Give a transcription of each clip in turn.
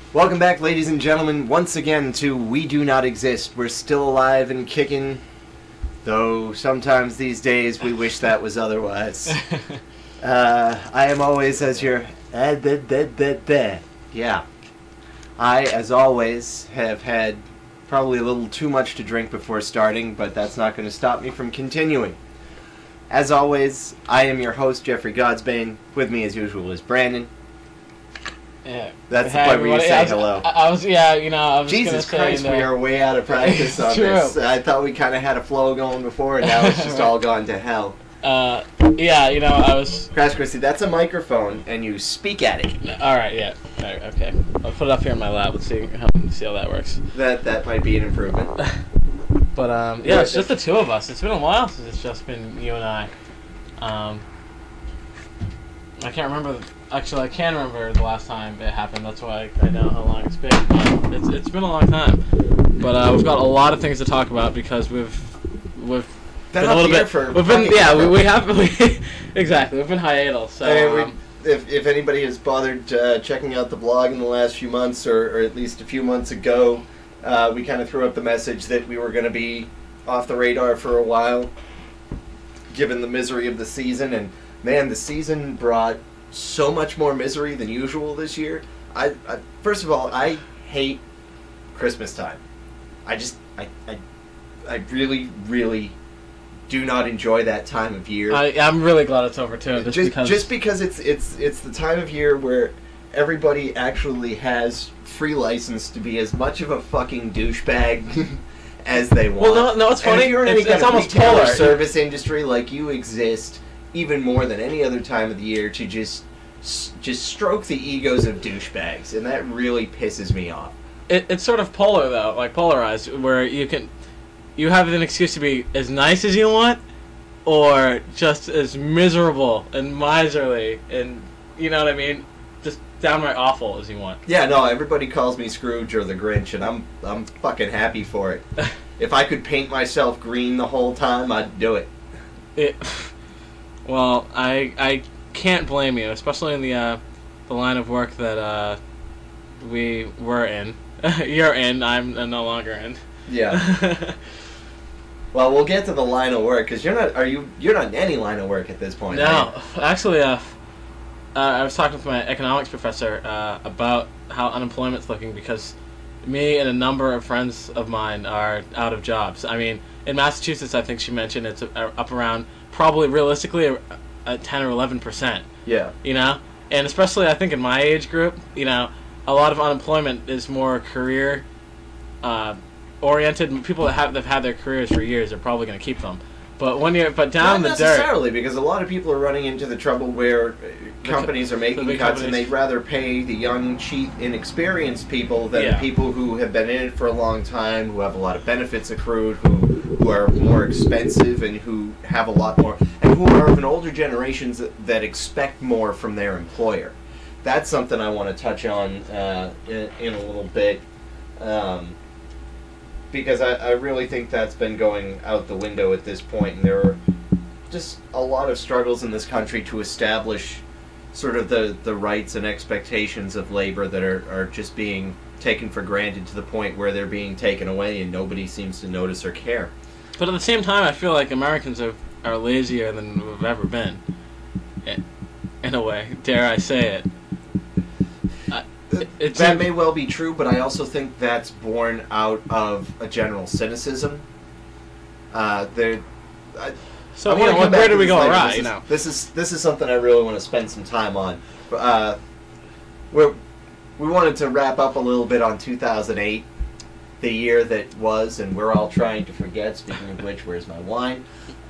Welcome back, ladies and gentlemen, once again to We Do Not Exist. We're still alive and kicking, though sometimes these days we wish that was otherwise. I am always as your... Yeah. I, as always, have had probably a little too much to drink before starting, but that's not going to stop me from continuing. As always, I am your host, Jeffrey Godsbane. With me, as usual, is Brandon. Yeah. That's the point where you say hello. I was Jesus Christ, we are way out of practice on this. I thought we kind of had a flow going before, and now it's just all gone to hell. I was... Crash Christie, that's a microphone, and you speak at it. Alright, yeah. Right, okay. I'll put it up here in my lab. Let's see how that works. That might be an improvement. But, it's just the two of us. It's been a while since it's just been you and I. I can't remember... Actually, I can remember the last time it happened. That's why I know how long it's been. It's been a long time. But we've got a lot of things to talk about because we've been a little bit... Exactly. We've been hiatal. So, if anybody has bothered checking out the blog in the last few months, or at least a few months ago, we kind of threw up the message that we were going to be off the radar for a while, given the misery of the season. And, man, the season brought so much more misery than usual this year. First of all, I hate Christmas time. I really, really do not enjoy that time of year. I'm really glad it's over too. Just because it's the time of year where everybody actually has free license to be as much of a fucking douchebag as they want. Well, no, it's funny. And if you're in any kind it's of almost retail or polar. service industry, like, you exist even more than any other time of the year to just stroke the egos of douchebags, and that really pisses me off. It's sort of polar though, like polarized, where you have an excuse to be as nice as you want, or just as miserable and miserly, and you know what I mean, just downright awful as you want. Yeah, no, everybody calls me Scrooge or the Grinch, and I'm fucking happy for it. If I could paint myself green the whole time, I'd do it. Well, I can't blame you, especially in the line of work that we were in. You're in. I'm no longer in. Yeah. Well, we'll get to the line of work, because you're not in any line of work at this point. No, right? Actually, I was talking with my economics professor about how unemployment's looking, because me and a number of friends of mine are out of jobs. I mean, in Massachusetts, I think she mentioned it's up around, probably realistically, 10 or 11%. Yeah. You know? And especially, I think, in my age group, you know, a lot of unemployment is more career oriented. People that have had their careers for years are probably going to keep them. But down in the dirt... Not necessarily, because a lot of people are running into the trouble where companies are making cuts, and they'd rather pay the young, cheap, inexperienced people than the people who have been in it for a long time, who have a lot of benefits accrued, who are more expensive, and who have a lot more, and who are of an older generation that expect more from their employer. That's something I want to touch on in a little bit. Because I really think that's been going out the window at this point, and there are just a lot of struggles in this country to establish sort of the rights and expectations of labor that are just being taken for granted to the point where they're being taken away and nobody seems to notice or care. But at the same time, I feel like Americans are lazier than we've ever been. In a way, dare I say it. That may well be true, but I also think that's born out of a general cynicism. Where do we go awry? You know, this is something I really want to spend some time on. We wanted to wrap up a little bit on 2008, the year that was, and we're all trying to forget. Speaking of which, where's my wine?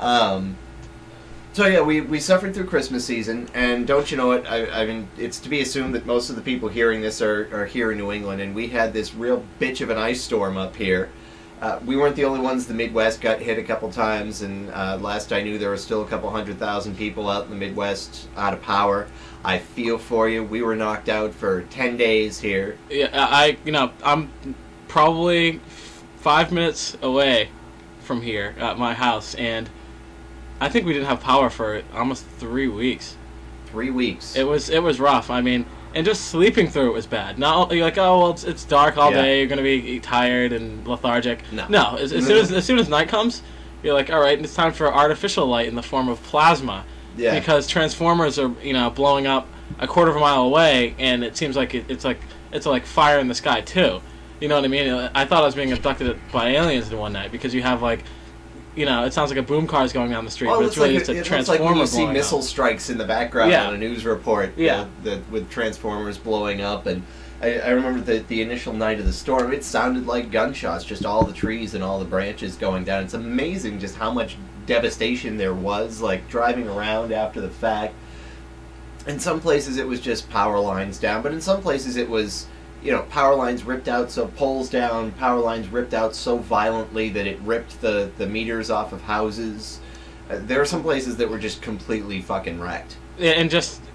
So yeah, we suffered through Christmas season, and don't you know it, I mean, it's to be assumed that most of the people hearing this are here in New England, and we had this real bitch of an ice storm up here. We weren't the only ones. The Midwest got hit a couple times, and last I knew there were still a couple 100,000 people out in the Midwest out of power. I feel for you. We were knocked out for 10 days here. Yeah, I'm probably 5 minutes away from here at my house, and I think we didn't have power for almost 3 weeks. 3 weeks. It was rough. I mean, and just sleeping through it was bad. Not you're like, oh well, it's dark all day. You're gonna be tired and lethargic. No. As soon as night comes, you're like, all right, it's time for artificial light in the form of plasma. Yeah. Because transformers are blowing up a quarter of a mile away, and it seems like it's like fire in the sky too. You know what I mean? I thought I was being abducted by aliens in one night because you have like. It sounds like a boom car is going down the street, but it's really just a transformer. It's like when you see missile strikes in the background on a news report with transformers blowing up. And I remember the initial night of the storm, it sounded like gunshots, just all the trees and all the branches going down. It's amazing just how much devastation there was, like driving around after the fact. In some places it was just power lines down, but in some places it was... power lines ripped out, so poles down, power lines ripped out so violently that it ripped the meters off of houses. There are some places that were just completely fucking wrecked. Yeah, and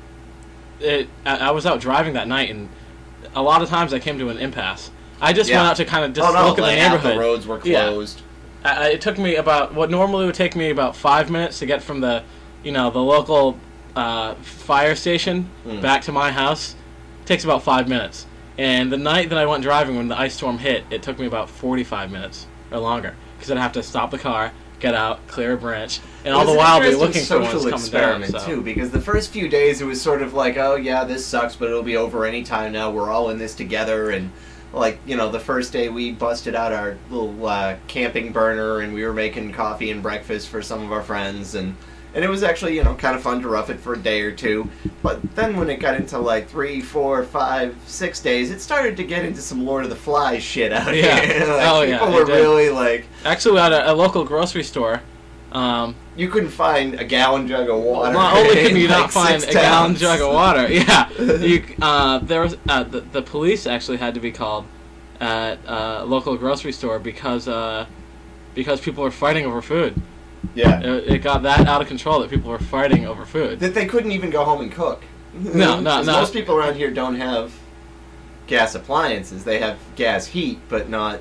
I was out driving that night, and a lot of times I came to an impasse. I just went out to kind of just look at the neighborhood. The roads were closed. Yeah. It took me about, what normally would take me about 5 minutes to get from the local fire station back to my house. It takes about 5 minutes. And the night that I went driving when the ice storm hit, it took me about 45 minutes or longer because I'd have to stop the car, get out, clear a branch, and all the while be looking for what's coming down. Too, because the first few days it was sort of like, oh yeah, this sucks, but it'll be over any time now. We're all in this together, and the first day we busted out our little camping burner and we were making coffee and breakfast for some of our friends, and it was actually, kind of fun to rough it for a day or two. But then when it got into like 3, 4, 5, 6 days, it started to get into some Lord of the Flies shit out here. People were really like... Actually, at a local grocery store... you couldn't find a gallon jug of water. Not only could you not find a gallon jug of water, there was the police actually had to be called at a local grocery store because people were fighting over food. Yeah. It got that out of control that people were fighting over food. That they couldn't even go home and cook. No. Most people around here don't have gas appliances. They have gas heat, but not,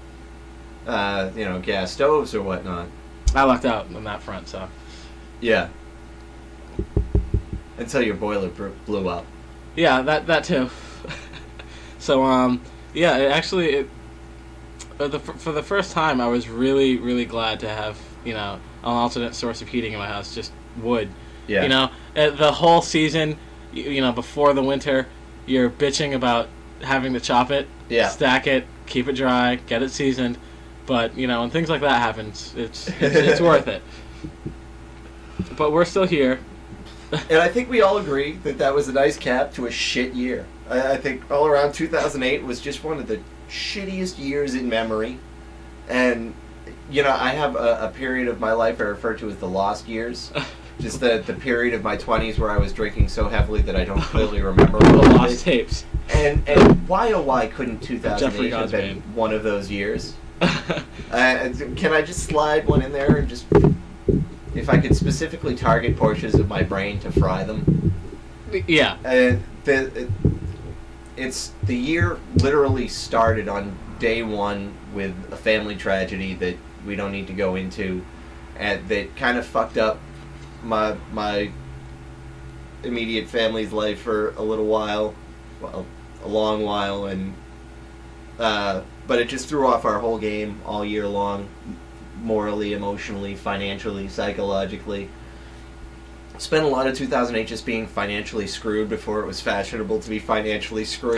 gas stoves or whatnot. I lucked out on that front, so. Yeah. Until your boiler blew up. Yeah, that too. So, for the first time, I was really, really glad to have, an alternate source of heating in my house, just wood. Yeah. The whole season, before the winter, you're bitching about having to chop it, stack it, keep it dry, get it seasoned. But, when things like that happens, it's worth it. But we're still here. And I think we all agree that was a nice cap to a shit year. I think all around 2008 was just one of the shittiest years in memory. And, I have a period of my life I refer to as the lost years. Just the period of my 20s where I was drinking so heavily that I don't clearly remember. The lost tapes. And why oh why couldn't 2008 have been one of those years? Can I just slide one in there and just... If I could specifically target portions of my brain to fry them. Yeah. The year literally started on day one with a family tragedy that we don't need to go into, and that kind of fucked up my immediate family's life for a little while, well, a long while, and but it just threw off our whole game all year long. Morally, emotionally, financially, psychologically. Spent a lot of 2008 just being financially screwed before it was fashionable to be financially screwed.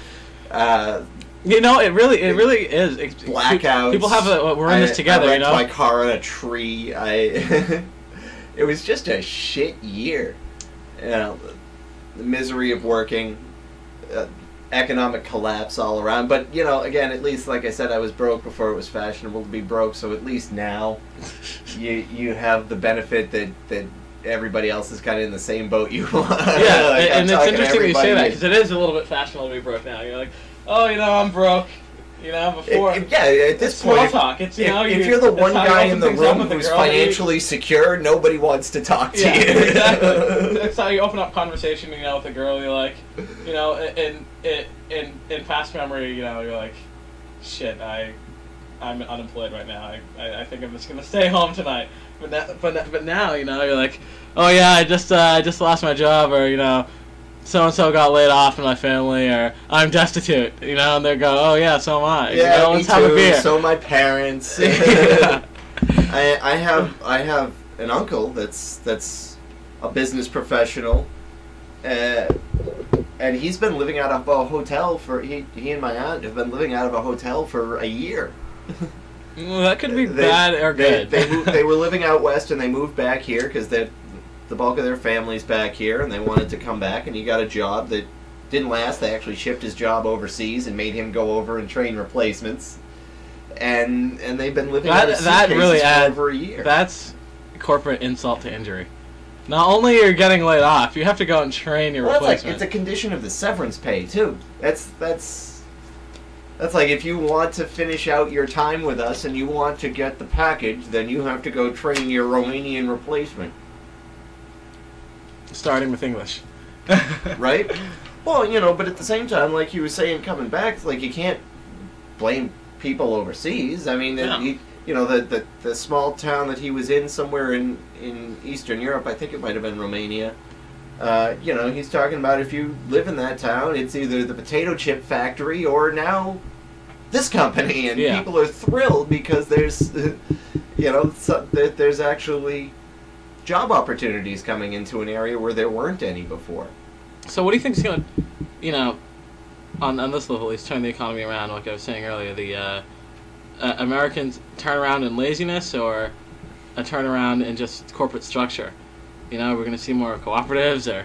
It really is. Blackouts. People have we're in this together. I wrecked my car on a tree. It was just a shit year. The misery of working. Economic collapse all around, but again, at least like I said, I was broke before it was fashionable to be broke, so at least now you have the benefit that everybody else is kind of in the same boat you are. Yeah, and it's interesting you say that, because it is a little bit fashionable to be broke now. You're like, oh, I'm broke. Before. At this point, talk. It's if you're the one guy in the room who's financially secure, nobody wants to talk to you. Exactly. That's how you open up conversation. With a girl, you're like, in past memory, you're like, shit, I'm unemployed right now. I think I'm just gonna stay home tonight. But now, you're like, oh yeah, I just lost my job, or so and so got laid off in my family, or I'm destitute, and they go, oh yeah, so am I. Yeah, let's have a beer. So my parents. Yeah. I have an uncle that's a business professional, and he's been living out of a hotel he and my aunt have been living out of a hotel for a year. Well, that could be bad or good. They were living out west, and they moved back here because the bulk of their family's back here, and they wanted to come back, and he got a job that didn't last. They actually shipped his job overseas and made him go over and train replacements. And they've been living out of suitcases for over a year. That's corporate insult to injury. Not only are you getting laid off, you have to go out and train your replacement. It's a condition of the severance pay too. That's like, if you want to finish out your time with us and you want to get the package, then you have to go train your Romanian replacement. Starting with English. Right? Well, but at the same time, like you were saying, coming back, like, you can't blame people overseas. I mean, the small town that he was in somewhere in Eastern Europe, I think it might have been Romania, he's talking about, if you live in that town, it's either the potato chip factory or now this company, and people are thrilled because there's, there's actually job opportunities coming into an area where there weren't any before. So what do you think is going to, on this level, at least, turn the economy around? Like I was saying earlier, the Americans turnaround in laziness, or a turnaround in just corporate structure? We're going to see more cooperatives, or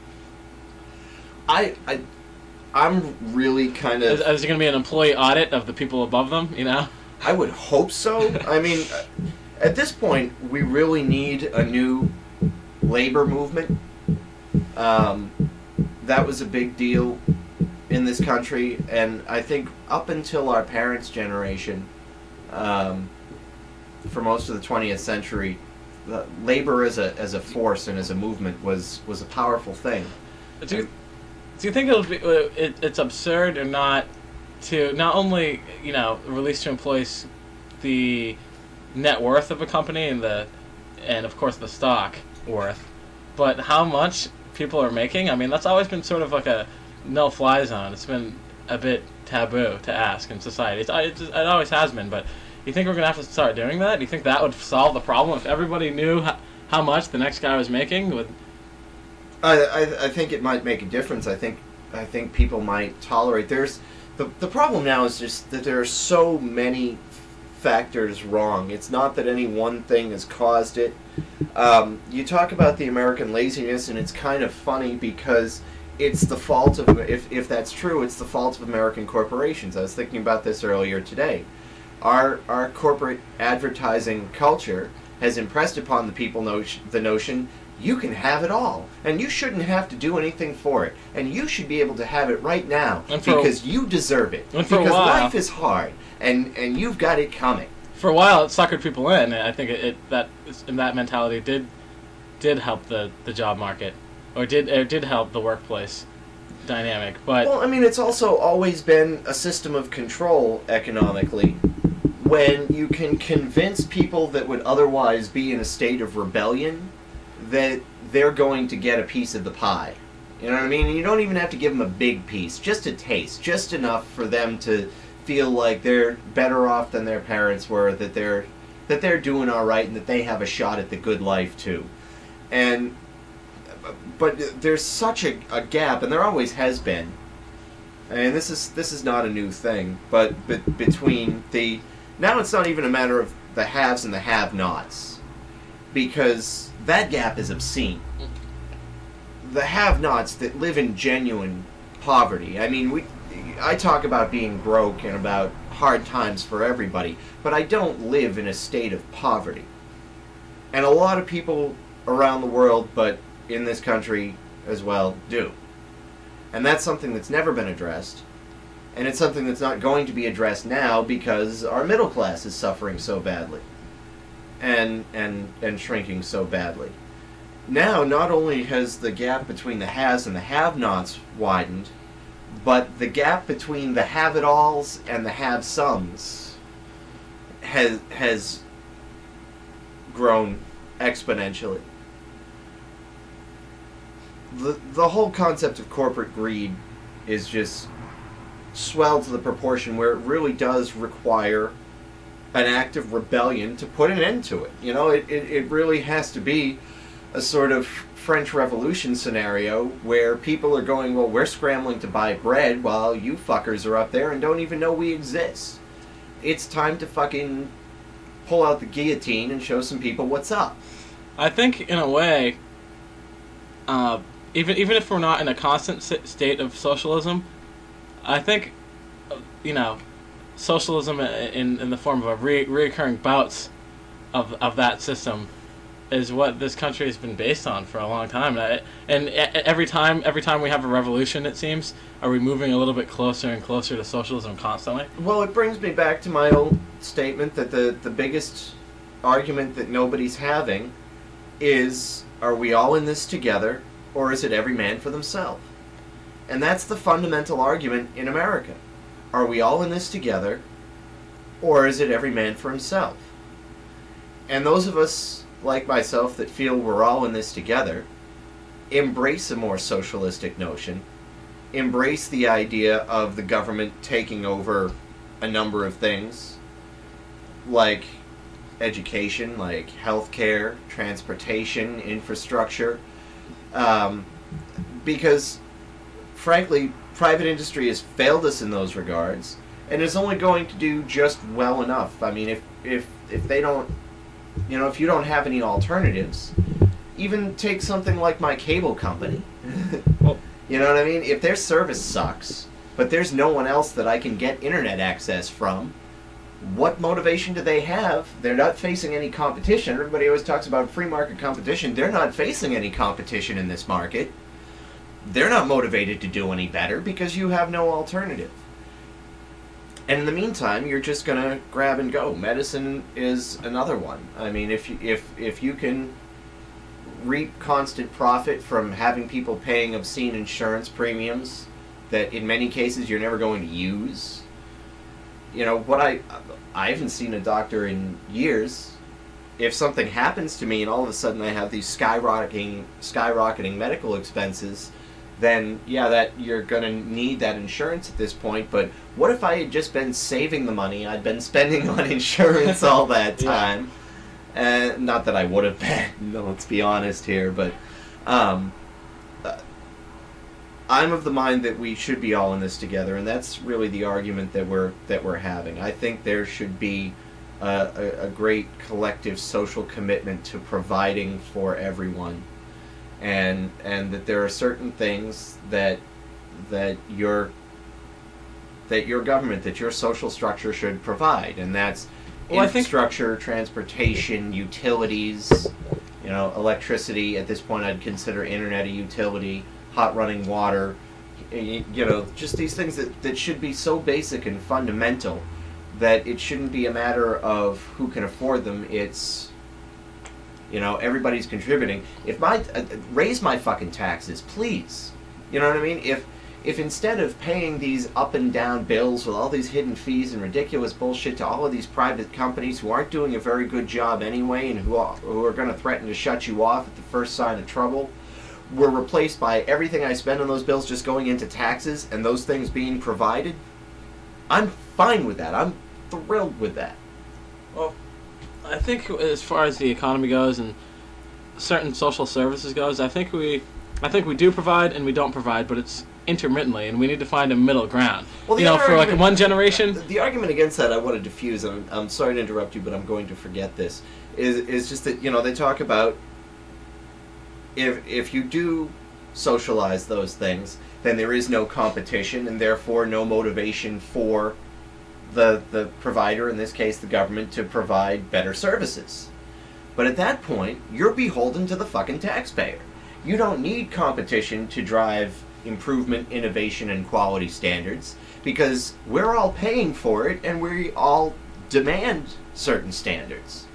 I'm really kind of... Is there going to be an employee audit of the people above them, I would hope so. I mean, at this point, we really need a new labor movement. That was a big deal in this country, and I think up until our parents' generation, for most of the 20th century, labor as a force and as a movement was a powerful thing. Do you think it's absurd or not to not only release to employees the net worth of a company and of course the stock worth, but how much people are making? I mean, that's always been sort of like a no-fly zone. It's been a bit taboo to ask in society. It always has been, but you think we're going to have to start doing that? Do you think that would solve the problem if everybody knew how much the next guy was making? I think it might make a difference. I think people might tolerate. The problem now is just that there are so many factors wrong. It's not that any one thing has caused it. You talk about the American laziness, and it's kind of funny because it's the fault of, if that's true, it's the fault of American corporations. I was thinking about this earlier today. Our corporate advertising culture has impressed upon the people the notion you can have it all, and you shouldn't have to do anything for it, and you should be able to have it right now because you deserve it. Because life is hard, and you've got it coming. For a while, it suckered people in. I think that mentality did help the job market, or did help the workplace dynamic. But well, I mean, it's also always been a system of control economically. When you can convince people that would otherwise be in a state of rebellion that they're going to get a piece of the pie. You know what I mean? And you don't even have to give them a big piece, just a taste, just enough for them to feel like they're better off than their parents were, that they're doing all right, and that they have a shot at the good life too. But there's such a gap, and there always has been. I mean, this is not a new thing, but between now it's not even a matter of the haves and the have-nots, because that gap is obscene. The have-nots that live in genuine poverty. I mean, I talk about being broke and about hard times for everybody, but I don't live in a state of poverty. And a lot of people around the world, but in this country as well, do. And that's something that's never been addressed. And it's something that's not going to be addressed now because our middle class is suffering so badly. And shrinking so badly. Now, not only has the gap between the haves and the have-nots widened, but the gap between the have-it-alls and the have-somes has grown exponentially. the whole concept of corporate greed is just swelled to the proportion where it really does require an act of rebellion to put an end to it. You know, it really has to be a sort of French Revolution scenario where people are going, well, we're scrambling to buy bread while you fuckers are up there and don't even know we exist. It's time to fucking pull out the guillotine and show some people what's up. I think, in a way, even if we're not in a constant state of socialism, I think, socialism in the form of reoccurring bouts of that system is what this country has been based on for a long time. And every time we have a revolution, it seems, are we moving a little bit closer and closer to socialism constantly? Well, it brings me back to my old statement that the biggest argument that nobody's having is, are we all in this together, or is it every man for themselves? And that's the fundamental argument in America. Are we all in this together, or is it every man for himself? And those of us, like myself, that feel we're all in this together, embrace a more socialistic notion, embrace the idea of the government taking over a number of things, like education, like healthcare, transportation, infrastructure, because, frankly, private industry has failed us in those regards, and is only going to do just well enough. I mean, if they don't, if you don't have any alternatives, even take something like my cable company. Well, you know what I mean? If their service sucks, but there's no one else that I can get internet access from, what motivation do they have? They're not facing any competition. Everybody always talks about free market competition. They're not facing any competition in this market. They're not motivated to do any better because you have no alternative. And in the meantime, you're just going to grab and go. Medicine is another one. I mean, if you can reap constant profit from having people paying obscene insurance premiums that in many cases you're never going to use. I haven't seen a doctor in years. If something happens to me and all of a sudden I have these skyrocketing medical expenses, then that you're going to need that insurance at this point. But what if I had just been saving the money I'd been spending on insurance all that time? Not that I would have been, let's be honest here, but I'm of the mind that we should be all in this together, and that's really the argument that we're having. I think there should be a great collective social commitment to providing for everyone, and that there are certain things that your government, that your social structure should provide, and that's infrastructure, transportation, utilities, electricity. At this point, I'd consider internet a utility. Hot running water, just these things that should be so basic and fundamental that it shouldn't be a matter of who can afford them. It's, everybody's contributing. Raise my fucking taxes, please. You know what I mean? If instead of paying these up and down bills with all these hidden fees and ridiculous bullshit to all of these private companies who aren't doing a very good job anyway and who are going to threaten to shut you off at the first sign of trouble, were replaced by everything I spend on those bills just going into taxes and those things being provided, I'm fine with that. I'm thrilled with that. Well, I think as far as the economy goes and certain social services goes, I think we do provide and we don't provide, but it's intermittently, and we need to find a middle ground. Well, for like one generation. The argument against that I want to diffuse, and I'm sorry to interrupt you, but I'm going to forget this, is just that, they talk about if you do socialize those things, then there is no competition and therefore no motivation for the provider, in this case the government, to provide better services. But at that point, you're beholden to the fucking taxpayer. You don't need competition to drive improvement, innovation, and quality standards, because we're all paying for it and we all demand certain standards.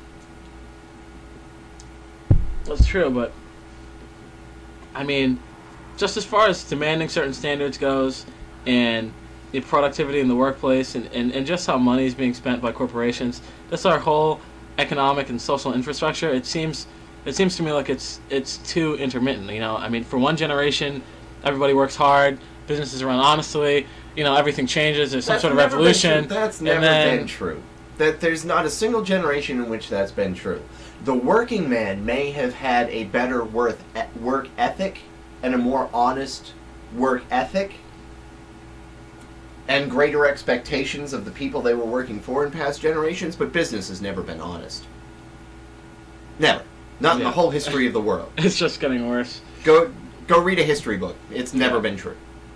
That's true, but I mean, just as far as demanding certain standards goes, and the productivity in the workplace, and just how money is being spent by corporations, that's our whole economic and social infrastructure. It seems it seems to me like it's too intermittent. You know, I mean, for one generation, everybody works hard, businesses run honestly. You know, everything changes. There's some sort of revolution. That's never been true. That there's not a single generation in which that's been true. The working man may have had a better work ethic and a more honest work ethic and greater expectations of the people they were working for in past generations, but business has never been honest. Never. Not in the whole history of the world. It's just getting worse. Go read a history book. It's never been true.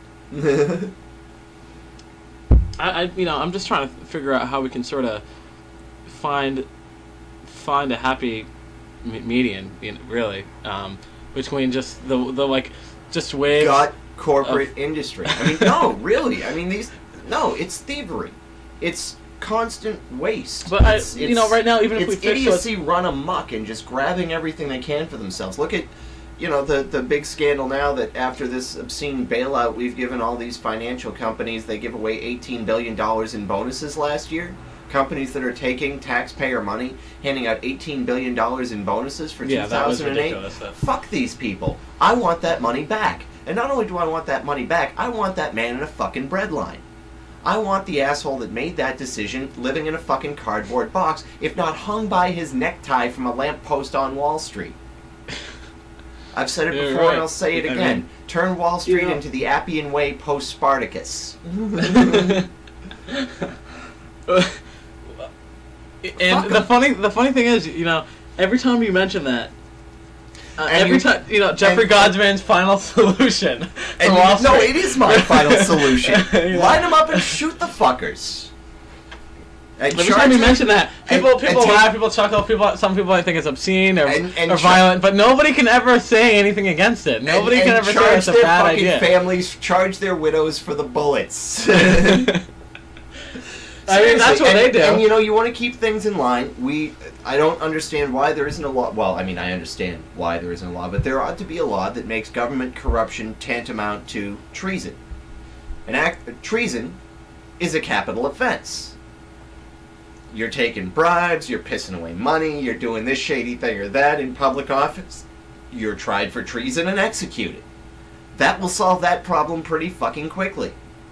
I'm just trying to figure out how we can sort of find a happy median, really, between just the like just waves. Gut corporate industry. I mean, no, really. I mean, it's thievery. It's constant waste. But right now, even if we fix idiocy run amok and just grabbing everything they can for themselves. Look at, the big scandal now that after this obscene bailout we've given all these financial companies, they give away $18 billion in bonuses last year. Companies that are taking taxpayer money, handing out $18 billion in bonuses for 2008. That was ridiculous. Fuck these people. I want that money back. And not only do I want that money back, I want that man in a fucking breadline. I want the asshole that made that decision living in a fucking cardboard box, if not hung by his necktie from a lamppost on Wall Street. I've said it before and I'll say it again. Turn Wall Street into the Appian Way post-Spartacus. And the funny thing is, every time you mention that, Jeffrey Godsman's final solution. No, it is my final solution. Line them up and shoot the fuckers. Every time you mention that, people laugh, people chuckle, some people think it's obscene or violent, but nobody can ever say anything against it. Nobody can ever say it's a bad idea. Families, charge their widows for the bullets. I mean, that's what they do. And you want to keep things in line. I don't understand why there isn't a law. Well, I mean, I understand why there isn't a law, but there ought to be a law that makes government corruption tantamount to treason. Treason is a capital offense. You're taking bribes, you're pissing away money, you're doing this shady thing or that in public office. You're tried for treason and executed. That will solve that problem pretty fucking quickly.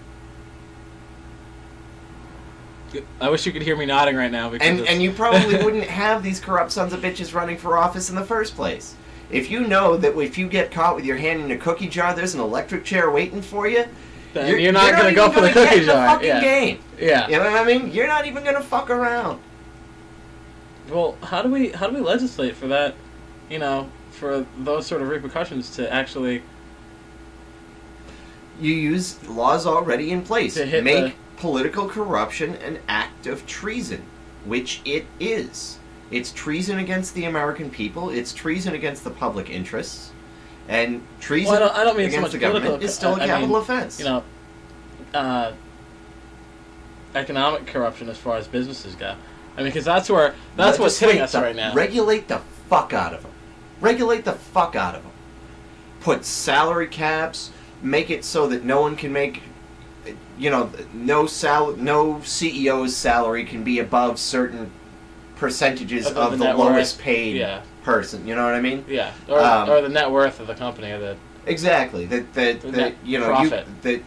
I wish you could hear me nodding right now. And you probably wouldn't have these corrupt sons of bitches running for office in the first place. If you know that if you get caught with your hand in a cookie jar, there's an electric chair waiting for you, you're not going to go for the cookie jar. Game. Yeah. You know what I mean? You're not even going to fuck around. Well, how do we legislate for that, for those sort of repercussions to actually... You use laws already in place. Make political corruption an act of treason, which it is. It's treason against the American people. It's treason against the public interests. And treason I don't mean against so much the government is still a capital offense. Economic corruption as far as businesses go. I mean, because that's what's hitting us right now. Regulate the fuck out of them. Regulate the fuck out of them. Put salary caps. Make it so that no one can make... no CEO's salary can be above certain percentages of the lowest paid person. You know what I mean? Yeah, or the net worth of the company, or exactly profit.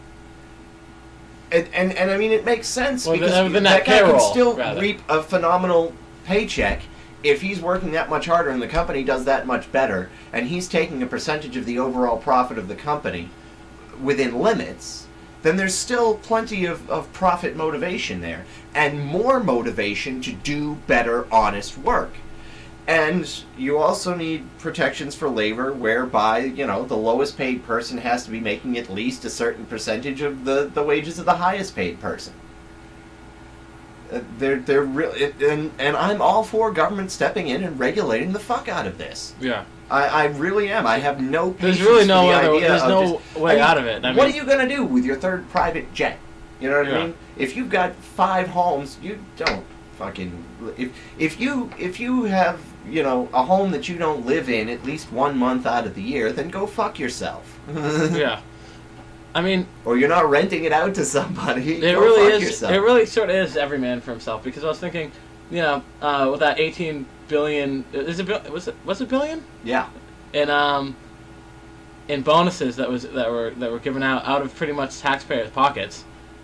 And I mean it makes sense because the that guy payroll, can still reap a phenomenal paycheck if he's working that much harder and the company does that much better, and he's taking a percentage of the overall profit of the company within limits. Then there's still plenty of profit motivation there, and more motivation to do better, honest work. And you also need protections for labor, whereby, the lowest paid person has to be making at least a certain percentage of the wages of the highest paid person. They're really, and I'm all for government stepping in and regulating the fuck out of this. Yeah. I really am. I have no patience. There's really no way out of it. What are you going to do with your third private jet? You know what I mean? If you've got 5 homes, you don't fucking... If you have, a home that you don't live in at least 1 month out of the year, then go fuck yourself. Yeah. I mean... Or you're not renting it out to somebody. It really is. Yourself. It really sort of is every man for himself, because I was thinking, with that $18 billion. Was it billion? Yeah. In bonuses that were given out of pretty much taxpayers' pockets.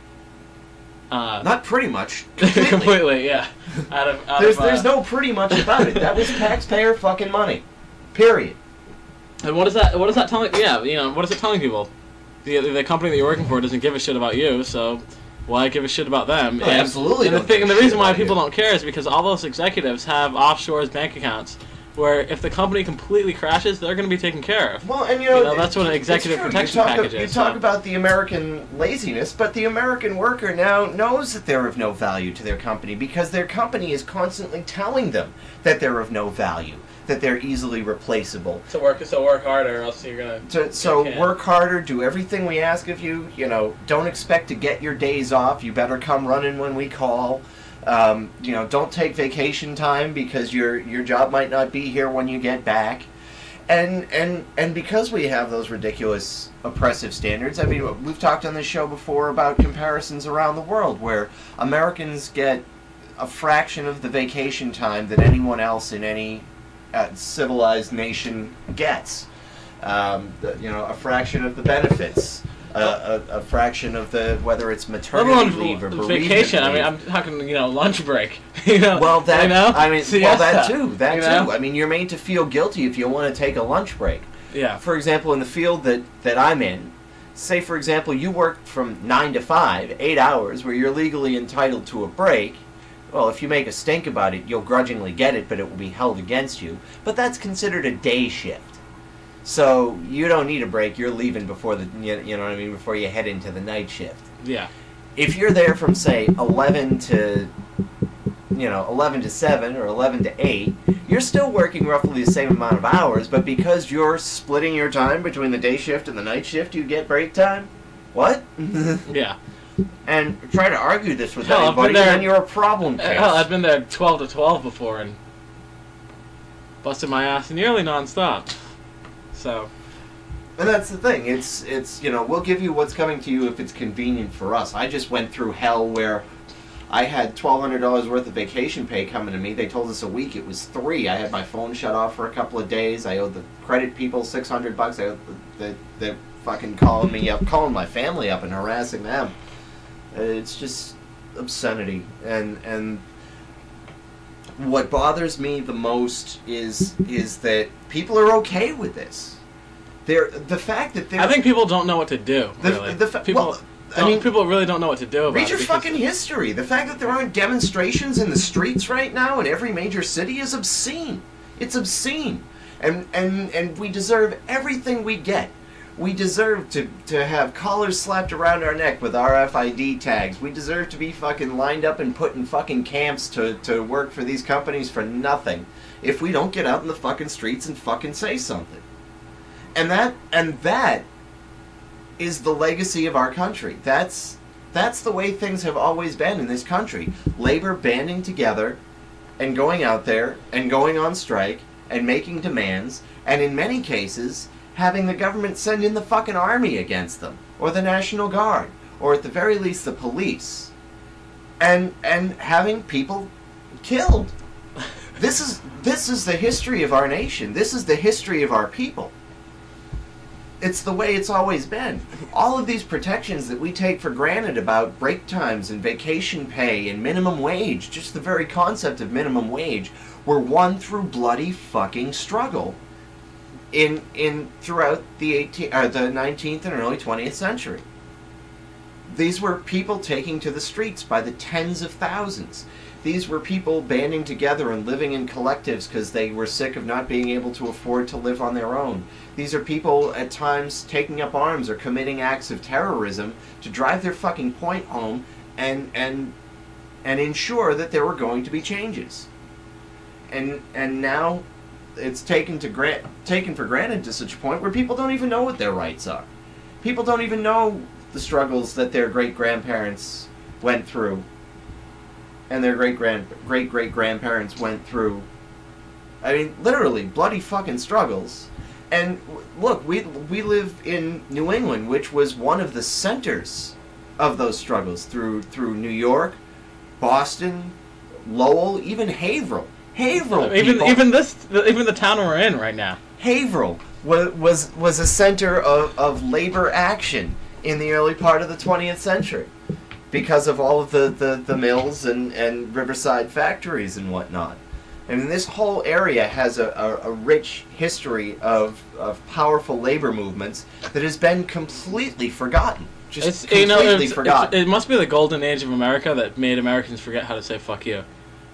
Not pretty much. Completely, yeah. There's no pretty much about it. That was taxpayer fucking money. Period. And what is that telling? Yeah, what is it telling people? The company that you're working for doesn't give a shit about you, so why give a shit about them? No, absolutely. And the reason why people don't care is because all those executives have offshore bank accounts where if the company completely crashes, they're going to be taken care of. Well, and that's what an executive protection package is. You talk about the American laziness, but the American worker now knows that they're of no value to their company because their company is constantly telling them that they're of no value, that they're easily replaceable. So work harder, or else you're gonna. So work harder, do everything we ask of you. Don't expect to get your days off. You better come running when we call. Don't take vacation time because your job might not be here when you get back, and because we have those ridiculous oppressive standards. I mean, we've talked on this show before about comparisons around the world where Americans get a fraction of the vacation time that anyone else in any civilized nation gets. A fraction of the benefits. A fraction of whether it's maternity leave or bereavement vacation. leave. I mean, I'm talking, lunch break. Well, that Siesta. too. I mean, you're made to feel guilty if you want to take a lunch break. Yeah. For example, in the field that I'm in, say for example you work from 9 to 5, 8 hours, where you're legally entitled to a break. Well, if you make a stink about it, you'll grudgingly get it, but it will be held against you. But that's considered a day shift. So you don't need a break. You're leaving before before you head into the night shift. Yeah. If you're there from say 11 to 7 or 11 to 8, you're still working roughly the same amount of hours, but because you're splitting your time between the day shift and the night shift, you get break time. What? Yeah. And try to argue this with anybody, and you're a problem case. Hell, I've been there 12 to 12 before and busted my ass nearly nonstop. So, and that's the thing. It's we'll give you what's coming to you if it's convenient for us. I just went through hell where I had $1,200 worth of vacation pay coming to me. They told us a week it was $3. I had my phone shut off for a couple of days. I owed the credit people $600. I owed the fucking calling my family up and harassing them. It's just obscenity. And what bothers me the most is that people are okay with this. The fact that I think people don't know what to do. Really. People really don't know what to do about it. Read your fucking history. The fact that there aren't demonstrations in the streets right now in every major city is obscene. It's obscene. And we deserve everything we get. We deserve to have collars slapped around our neck with RFID tags. We deserve to be fucking lined up and put in fucking camps to work for these companies for nothing if we don't get out in the fucking streets and fucking say something. And that is the legacy of our country. That's the way things have always been in this country. Labor banding together and going out there and going on strike and making demands, and in many cases having the government send in the fucking army against them, or the National Guard, or at the very least the police, and having people killed. This is the history of our nation. This is the history of our people. It's the way it's always been. All of these protections that we take for granted about break times and vacation pay and minimum wage, just the very concept of minimum wage, were won through bloody fucking struggle throughout the 19th and early 20th century. These were people taking to the streets by the tens of thousands. These were people banding together and living in collectives because they were sick of not being able to afford to live on their own. These are people at times taking up arms or committing acts of terrorism to drive their fucking point home and ensure that there were going to be changes. And now it's taken for granted to such a point where people don't even know what their rights are. People don't even know the struggles that their great-grandparents went through and their great-great-grandparents went through. I mean, literally, bloody fucking struggles. And look, we live in New England, which was one of the centers of those struggles through New York, Boston, Lowell, even Haverhill. Haverhill, even the town we're in right now. Haverhill was a center of labor action in the early part of the 20th century because of all of the mills and riverside factories and whatnot. I mean, this whole area has a rich history of powerful labor movements that has been completely forgotten. Just completely forgotten. It must be the golden age of America that made Americans forget how to say "fuck you."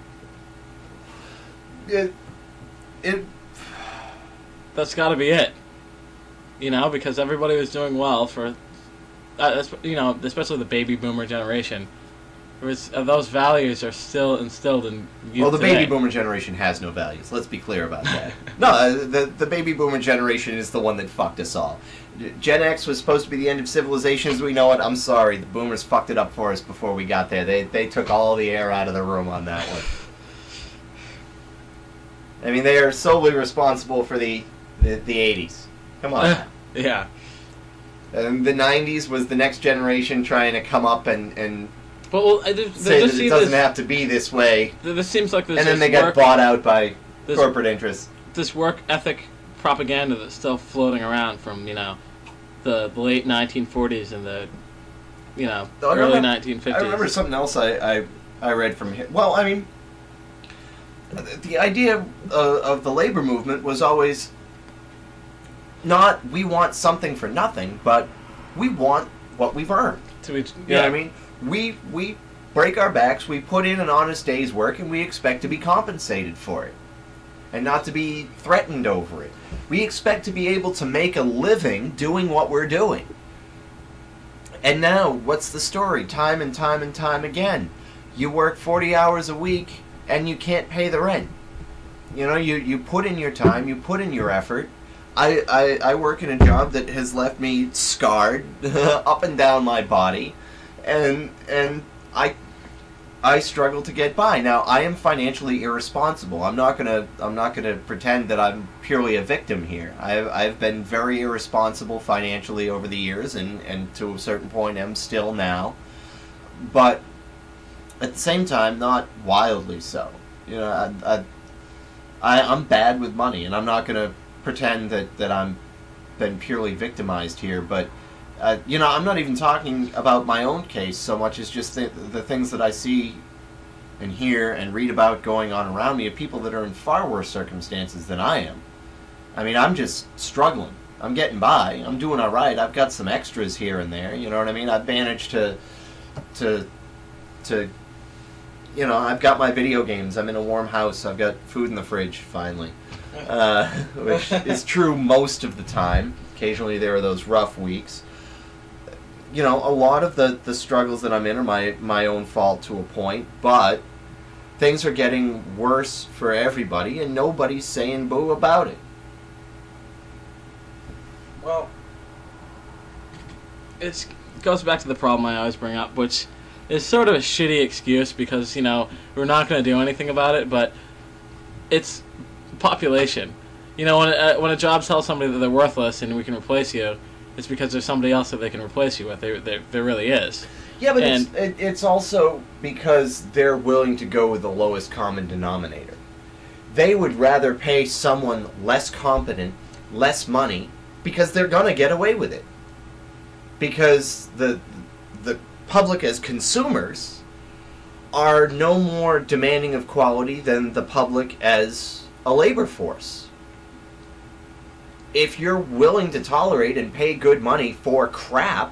That's got to be it. Because everybody was doing well for, especially the baby boomer generation. Those values are still instilled in youth. Well, the today. baby boomer generation has no values. Let's be clear about that. No, the baby boomer generation is the one that fucked us all. Gen X was supposed to be the end of civilization as we know it. I'm sorry, the boomers fucked it up for us before we got there. They took all the air out of the room on that one. I mean, they are solely responsible for the 80s. Come on. Yeah. And the 90s was the next generation trying to come up and say that it doesn't have to be this way. This seems like this. And then they got bought out by corporate interests. This work ethic propaganda that's still floating around from, the late 1940s and the, early 1950s. I remember something else I read from him. Well, I mean, the idea of the labor movement was always not we want something for nothing, but we want what we've earned. You know what I mean? We break our backs, we put in an honest day's work, and we expect to be compensated for it. And not to be threatened over it. We expect to be able to make a living doing what we're doing. And now, what's the story? Time and time and time again. You work 40 hours a week, and you can't pay the rent. You put in your time, you put in your effort. I work in a job that has left me scarred up and down my body, and I struggle to get by. Now, I am financially irresponsible. I'm not gonna pretend that I'm purely a victim here. I've been very irresponsible financially over the years, and to a certain point am still now. But at the same time, not wildly so. I'm bad with money, and I'm not gonna pretend that I'm been purely victimized here. But I'm not even talking about my own case so much as just the things that I see and hear and read about going on around me of people that are in far worse circumstances than I am. I mean, I'm just struggling. I'm getting by. I'm doing all right. I've got some extras here and there. You know what I mean? I've managed to I've got my video games. I'm in a warm house. I've got food in the fridge, finally. Which is true most of the time. Occasionally there are those rough weeks. A lot of the struggles that I'm in are my own fault to a point, but things are getting worse for everybody, and nobody's saying boo about it. Well, it goes back to the problem I always bring up, which is sort of a shitty excuse because, we're not going to do anything about it, but it's population. When a job tells somebody that they're worthless and we can replace you, it's because there's somebody else that they can replace you with. There really is. Yeah, but it's also because they're willing to go with the lowest common denominator. They would rather pay someone less competent, less money, because they're going to get away with it. Because the public as consumers are no more demanding of quality than the public as a labor force. If you're willing to tolerate and pay good money for crap,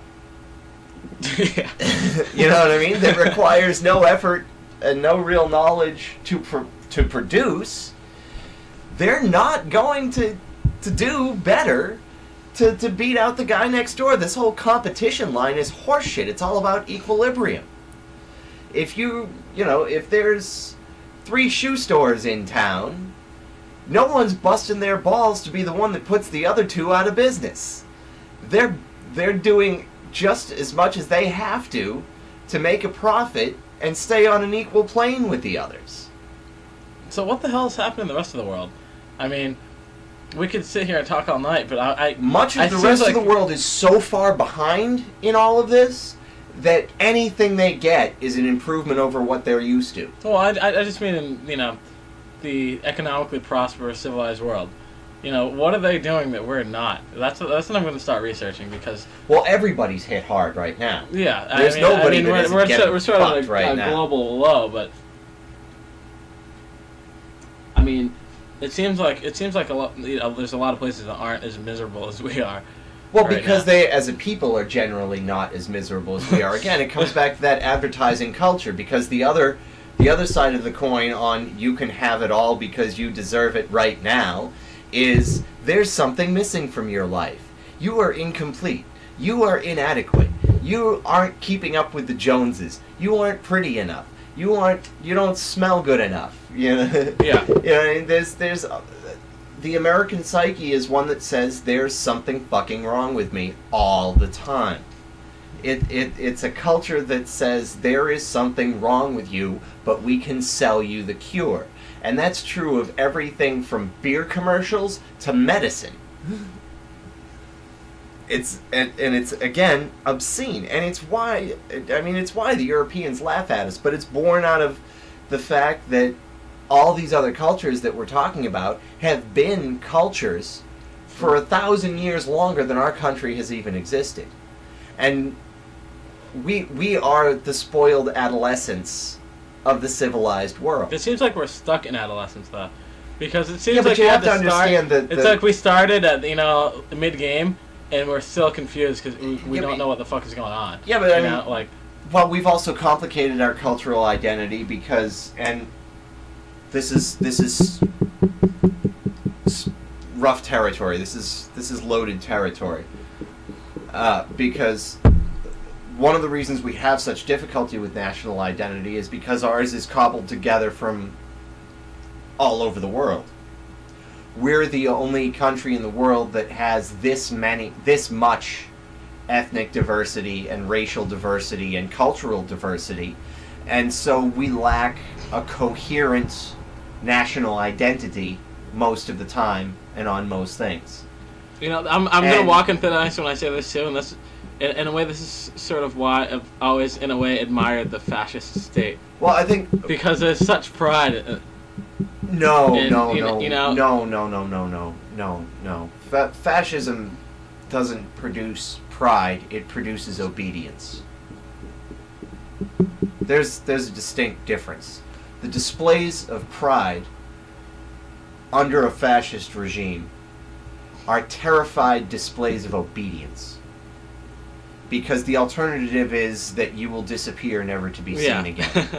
you know what I mean? That requires no effort and no real knowledge to produce, they're not going to do better to beat out the guy next door. This whole competition line is horseshit. It's all about equilibrium. If if there's 3 shoe stores in town, no one's busting their balls to be the one that puts the other 2 out of business. They're doing just as much as they have to make a profit and stay on an equal plane with the others. So what the hell is happening in the rest of the world? I mean, we could sit here and talk all night, but much of the rest of the world is so far behind in all of this that anything they get is an improvement over what they're used to. Well, I just mean, the economically prosperous, civilized world. What are they doing that we're not? That's what I'm going to start researching because. Well, everybody's hit hard right now. Yeah, there's nobody that isn't getting we're sort of right a now. Global low, but I mean, it seems like a lot. There's a lot of places that aren't as miserable as we are. Well, right because they, as a people, are generally not as miserable as we are. Again, it comes back to that advertising culture. Because the other side of the coin on you can have it all because you deserve it right now is there's something missing from your life. You are incomplete. You are inadequate. You aren't keeping up with the Joneses. You aren't pretty enough. You don't smell good enough. Yeah. There's the American psyche is one that says there's something fucking wrong with me all the time. It's a culture that says there is something wrong with you, but we can sell you the cure. And that's true of everything from beer commercials to medicine. It's again obscene, and it's why the Europeans laugh at us, but it's born out of the fact that all these other cultures that we're talking about have been cultures for 1,000 years longer than our country has even existed. And we are the spoiled adolescents of the civilized world. It seems like we're stuck in adolescence, though, because it seems like you have to understand that it's like we started at mid-game and we're still confused because we don't know what the fuck is going on. Yeah, but well, we've also complicated our cultural identity because, and this is rough territory. This is loaded territory because. One of the reasons we have such difficulty with national identity is because ours is cobbled together from all over the world. We're the only country in the world that has this much ethnic diversity and racial diversity and cultural diversity, and so we lack a coherent national identity most of the time and on most things. I'm going to walk into the ice when I say this too, and that's. In a way, this is sort of why I've always, in a way, admired the fascist state. Well, I think because there's such pride. No. Fascism doesn't produce pride; it produces obedience. There's a distinct difference. The displays of pride under a fascist regime are terrified displays of obedience. Because the alternative is that you will disappear, never to be seen again.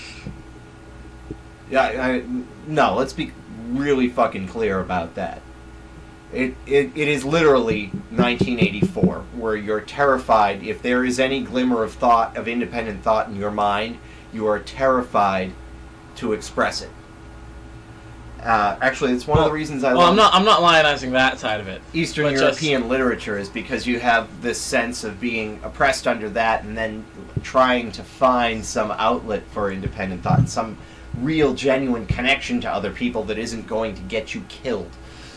No, let's be really fucking clear about that. It is literally 1984, where you're terrified. If there is any glimmer of thought, of independent thought in your mind, you are terrified to express it. Actually, it's one of the reasons I love... I'm not lionizing that side of it. Eastern European literature is because you have this sense of being oppressed under that and then trying to find some outlet for independent thought, some real, genuine connection to other people that isn't going to get you killed.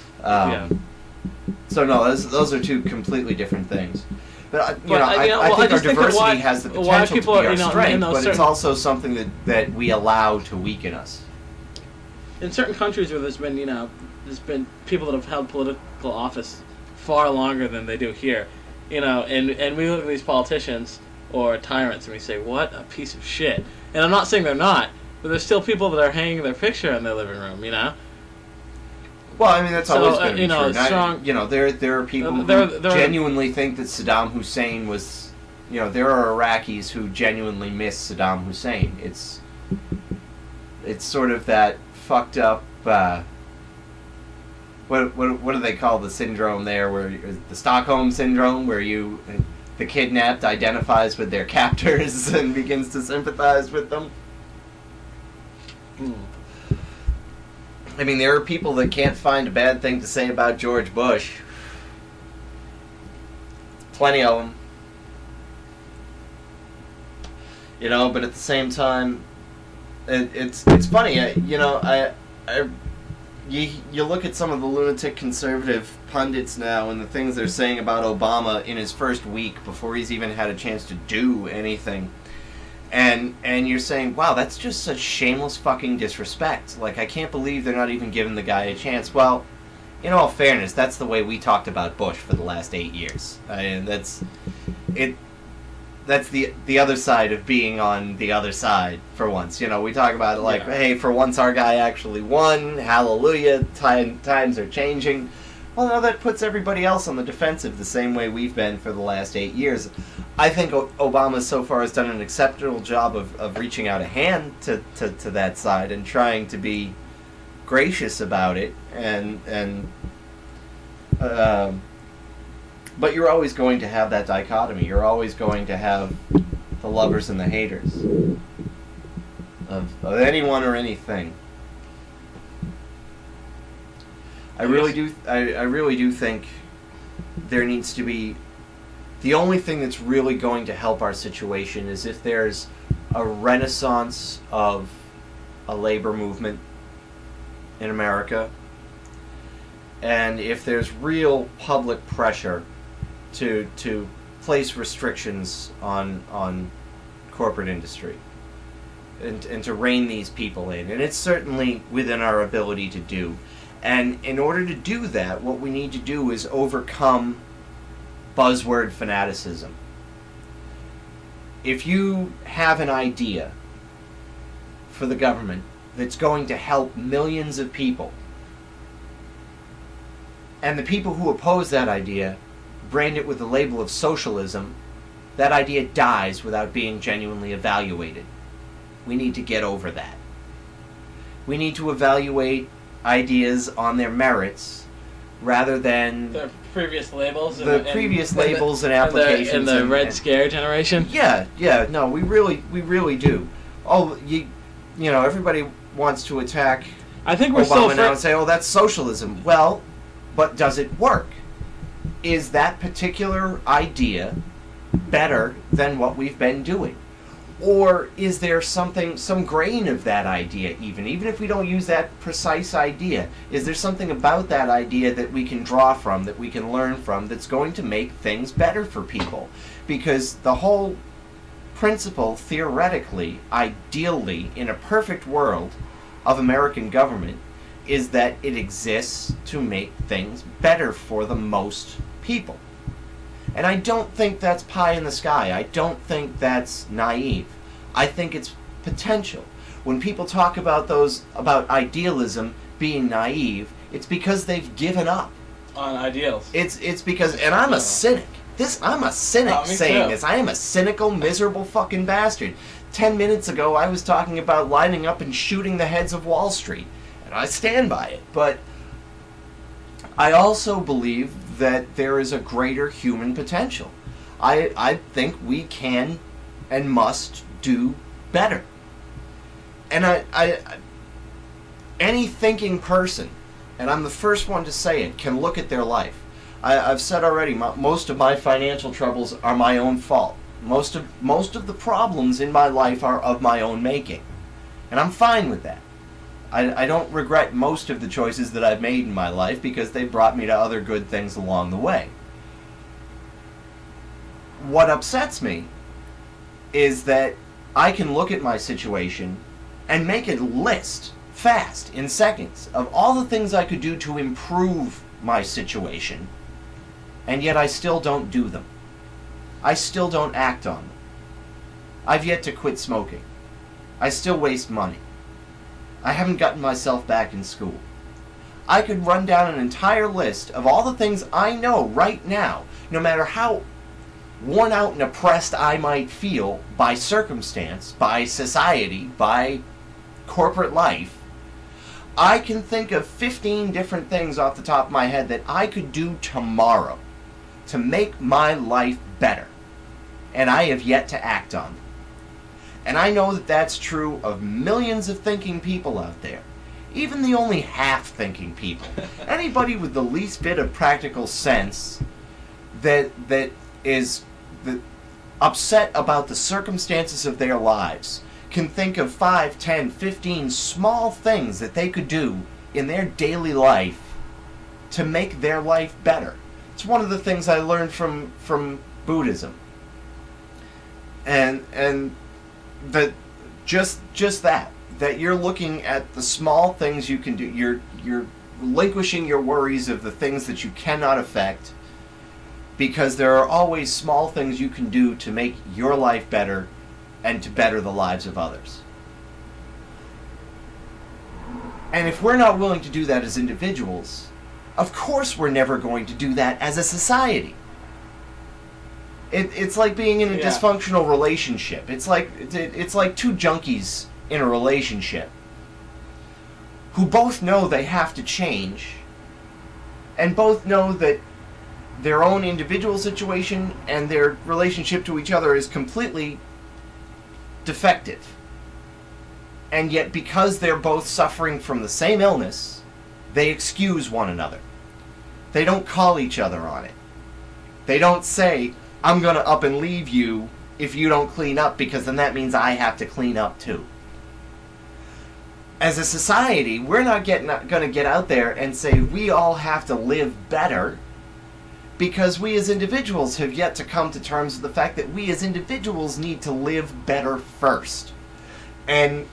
So no, those are two completely different things. But I think our diversity has the potential to be our strength, but it's also something that we allow to weaken us. In certain countries where there's been people that have held political office far longer than they do here, and we look at these politicians or tyrants and we say, what a piece of shit. And I'm not saying they're not, but there's still people that are hanging their picture in their living room, Well, I mean, that's always going to be true. Strong, there are people who genuinely think that Saddam Hussein was... there are Iraqis who genuinely miss Saddam Hussein. It's sort of that fucked up... What do they call the syndrome there? Where the Stockholm syndrome, where the kidnapped identifies with their captors and begins to sympathize with them. I mean, there are people that can't find a bad thing to say about George Bush. Plenty of them. But at the same time, it's funny. You look at some of the lunatic conservative pundits now and the things they're saying about Obama in his first week before he's even had a chance to do anything, And you're saying, wow, that's just such shameless fucking disrespect. Like, I can't believe they're not even giving the guy a chance. Well, in all fairness, that's the way we talked about Bush for the last 8 years. I mean, that's the other side of being on the other side for once. You know, we talk about it like, hey, for once our guy actually won. Hallelujah. Times are changing. Well, now that puts everybody else on the defensive the same way we've been for the last 8 years. I think Obama so far has done an exceptional job of reaching out a hand to that side and trying to be gracious about it. But you're always going to have that dichotomy. You're always going to have the lovers and the haters of anyone or anything. I really do think there needs to be... The only thing that's really going to help our situation is if there's a renaissance of a labor movement in America, and if there's real public pressure to place restrictions on corporate industry and to rein these people in. And it's certainly within our ability to do. And in order to do that, what we need to do is overcome buzzword fanaticism. If you have an idea for the government that's going to help millions of people, and the people who oppose that idea brand it with the label of socialism, that idea dies without being genuinely evaluated. We need to get over that. We need to evaluate ideas on their merits rather than the previous labels and applications and the Red Scare generation. No, we really do. Oh, you know, everybody wants to attack I think we're Obama now and say, oh, that's socialism. Well, but does it work? Is that particular idea better than what we've been doing? Or is there some grain of that idea even if we don't use that precise idea? Is there something about that idea that we can draw from, that we can learn from, that's going to make things better for people? Because the whole principle, theoretically, ideally, in a perfect world of American government, is that it exists to make things better for the most people. And I don't think that's pie in the sky. I don't think that's naive. I think it's potential. When people talk about idealism being naive, it's because they've given up on ideals. It's because, and I'm a cynic. I'm a cynic saying this. I am a cynical, miserable fucking bastard. 10 minutes ago, I was talking about lining up and shooting the heads of Wall Street, and I stand by it. But I also believe that there is a greater human potential. I think we can and must do better. And any thinking person, and I'm the first one to say it, can look at their life. I've said already, most of my financial troubles are my own fault. Most of the problems in my life are of my own making. And I'm fine with that. I don't regret most of the choices that I've made in my life because they brought me to other good things along the way. What upsets me is that I can look at my situation and make a list, fast, in seconds, of all the things I could do to improve my situation, and yet I still don't do them. I still don't act on them. I've yet to quit smoking. I still waste money. I haven't gotten myself back in school. I could run down an entire list of all the things I know right now, no matter how worn out and oppressed I might feel by circumstance, by society, by corporate life. I can think of 15 different things off the top of my head that I could do tomorrow to make my life better, and I have yet to act on them. And I know that that's true of millions of thinking people out there. Even the only half-thinking people. Anybody with the least bit of practical sense that is upset about the circumstances of their lives can think of 5, 10, 15 small things that they could do in their daily life to make their life better. It's one of the things I learned from Buddhism. And that just that you're looking at the small things you can do. You're relinquishing your worries of the things that you cannot affect, because there are always small things you can do to make your life better and to better the lives of others. And if we're not willing to do that as individuals, of course we're never going to do that as a society. It's like being in a dysfunctional relationship. It's like two junkies in a relationship who both know they have to change, and both know that their own individual situation and their relationship to each other is completely defective. And yet, because they're both suffering from the same illness, they excuse one another. They don't call each other on it. They don't say, I'm going to up and leave you if you don't clean up, because then that means I have to clean up too. As a society, we're not going to get out there and say we all have to live better, because we as individuals have yet to come to terms with the fact that we as individuals need to live better first. And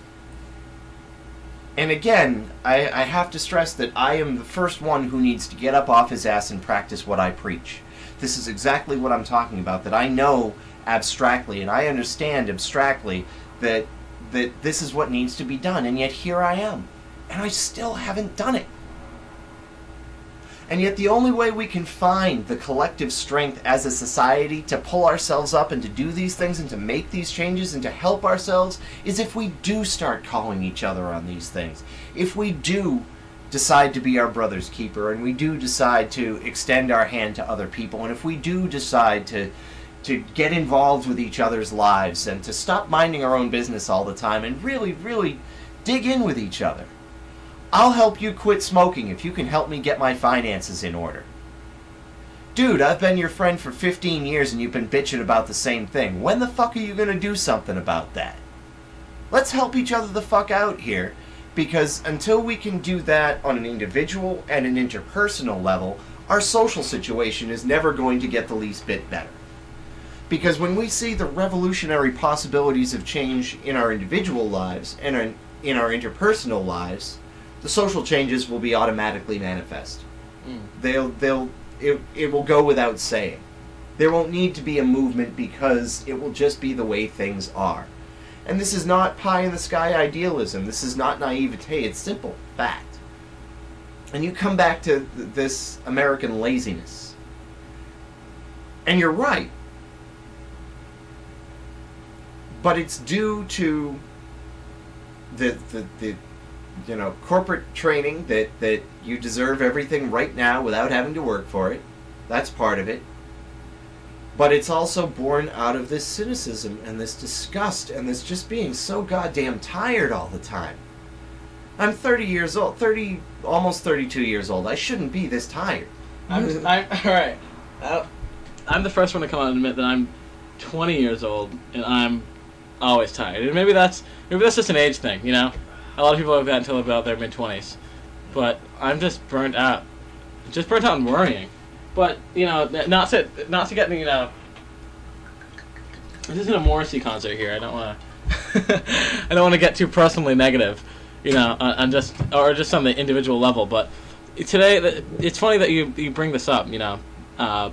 again, I have to stress that I am the first one who needs to get up off his ass and practice what I preach. This is exactly what I'm talking about, that I know abstractly and I understand abstractly that this is what needs to be done, and yet here I am, and I still haven't done it. And yet the only way we can find the collective strength as a society to pull ourselves up and to do these things and to make these changes and to help ourselves is if we do start calling each other on these things. If we do decide to be our brother's keeper, and we do decide to extend our hand to other people, and if we do decide to get involved with each other's lives and to stop minding our own business all the time and really, really dig in with each other. I'll help you quit smoking if you can help me get my finances in order. Dude, I've been your friend for 15 years and you've been bitching about the same thing. When the fuck are you going to do something about that? Let's help each other the fuck out here, because until we can do that on an individual and an interpersonal level, our social situation is never going to get the least bit better. Because when we see the revolutionary possibilities of change in our individual lives and in our interpersonal lives, the social changes will be automatically manifest. It will go without saying. There won't need to be a movement, because it will just be the way things are. And this is not pie-in-the-sky idealism. This is not naivete. It's simple fact. And you come back to this American laziness. And you're right. But it's due to the corporate training that you deserve everything right now without having to work for it. That's part of it. But it's also born out of this cynicism and this disgust and this just being so goddamn tired all the time. I'm 30 years old, almost 32 years old. I shouldn't be this tired. I'm alright. I'm the first one to come out and admit that I'm 20 years old and I'm always tired. And maybe that's just an age thing, you know? A lot of people have that until about their mid-20s. But I'm just burnt out. Just burnt out and worrying. But, you know, not to get, you know... This isn't a Morrissey concert here. I don't want to... I don't want to get too personally negative, you know, on just on the individual level. But today, it's funny that you bring this up, you know. The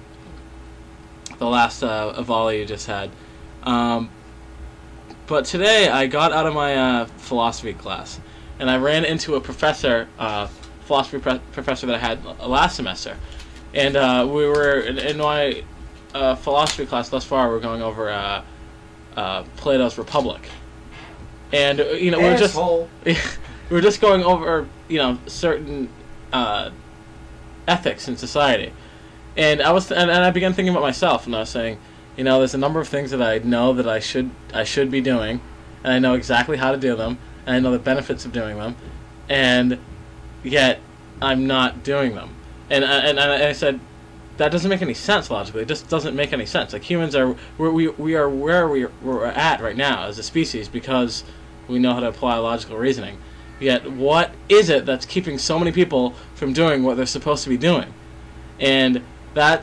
last volley you just had. But today I got out of my philosophy class, and I ran into a professor, philosophy professor that I had last semester, and we were in my philosophy class thus far. We're going over Plato's Republic, and you know we were just going over, you know, certain ethics in society, and I began thinking about myself, and I was saying, you know, there's a number of things that I know that I should be doing, and I know exactly how to do them, and I know the benefits of doing them, and yet I'm not doing them. And I said, that doesn't make any sense logically. It just doesn't make any sense. Like, humans we are where we're at right now as a species because we know how to apply logical reasoning. Yet, what is it that's keeping so many people from doing what they're supposed to be doing? And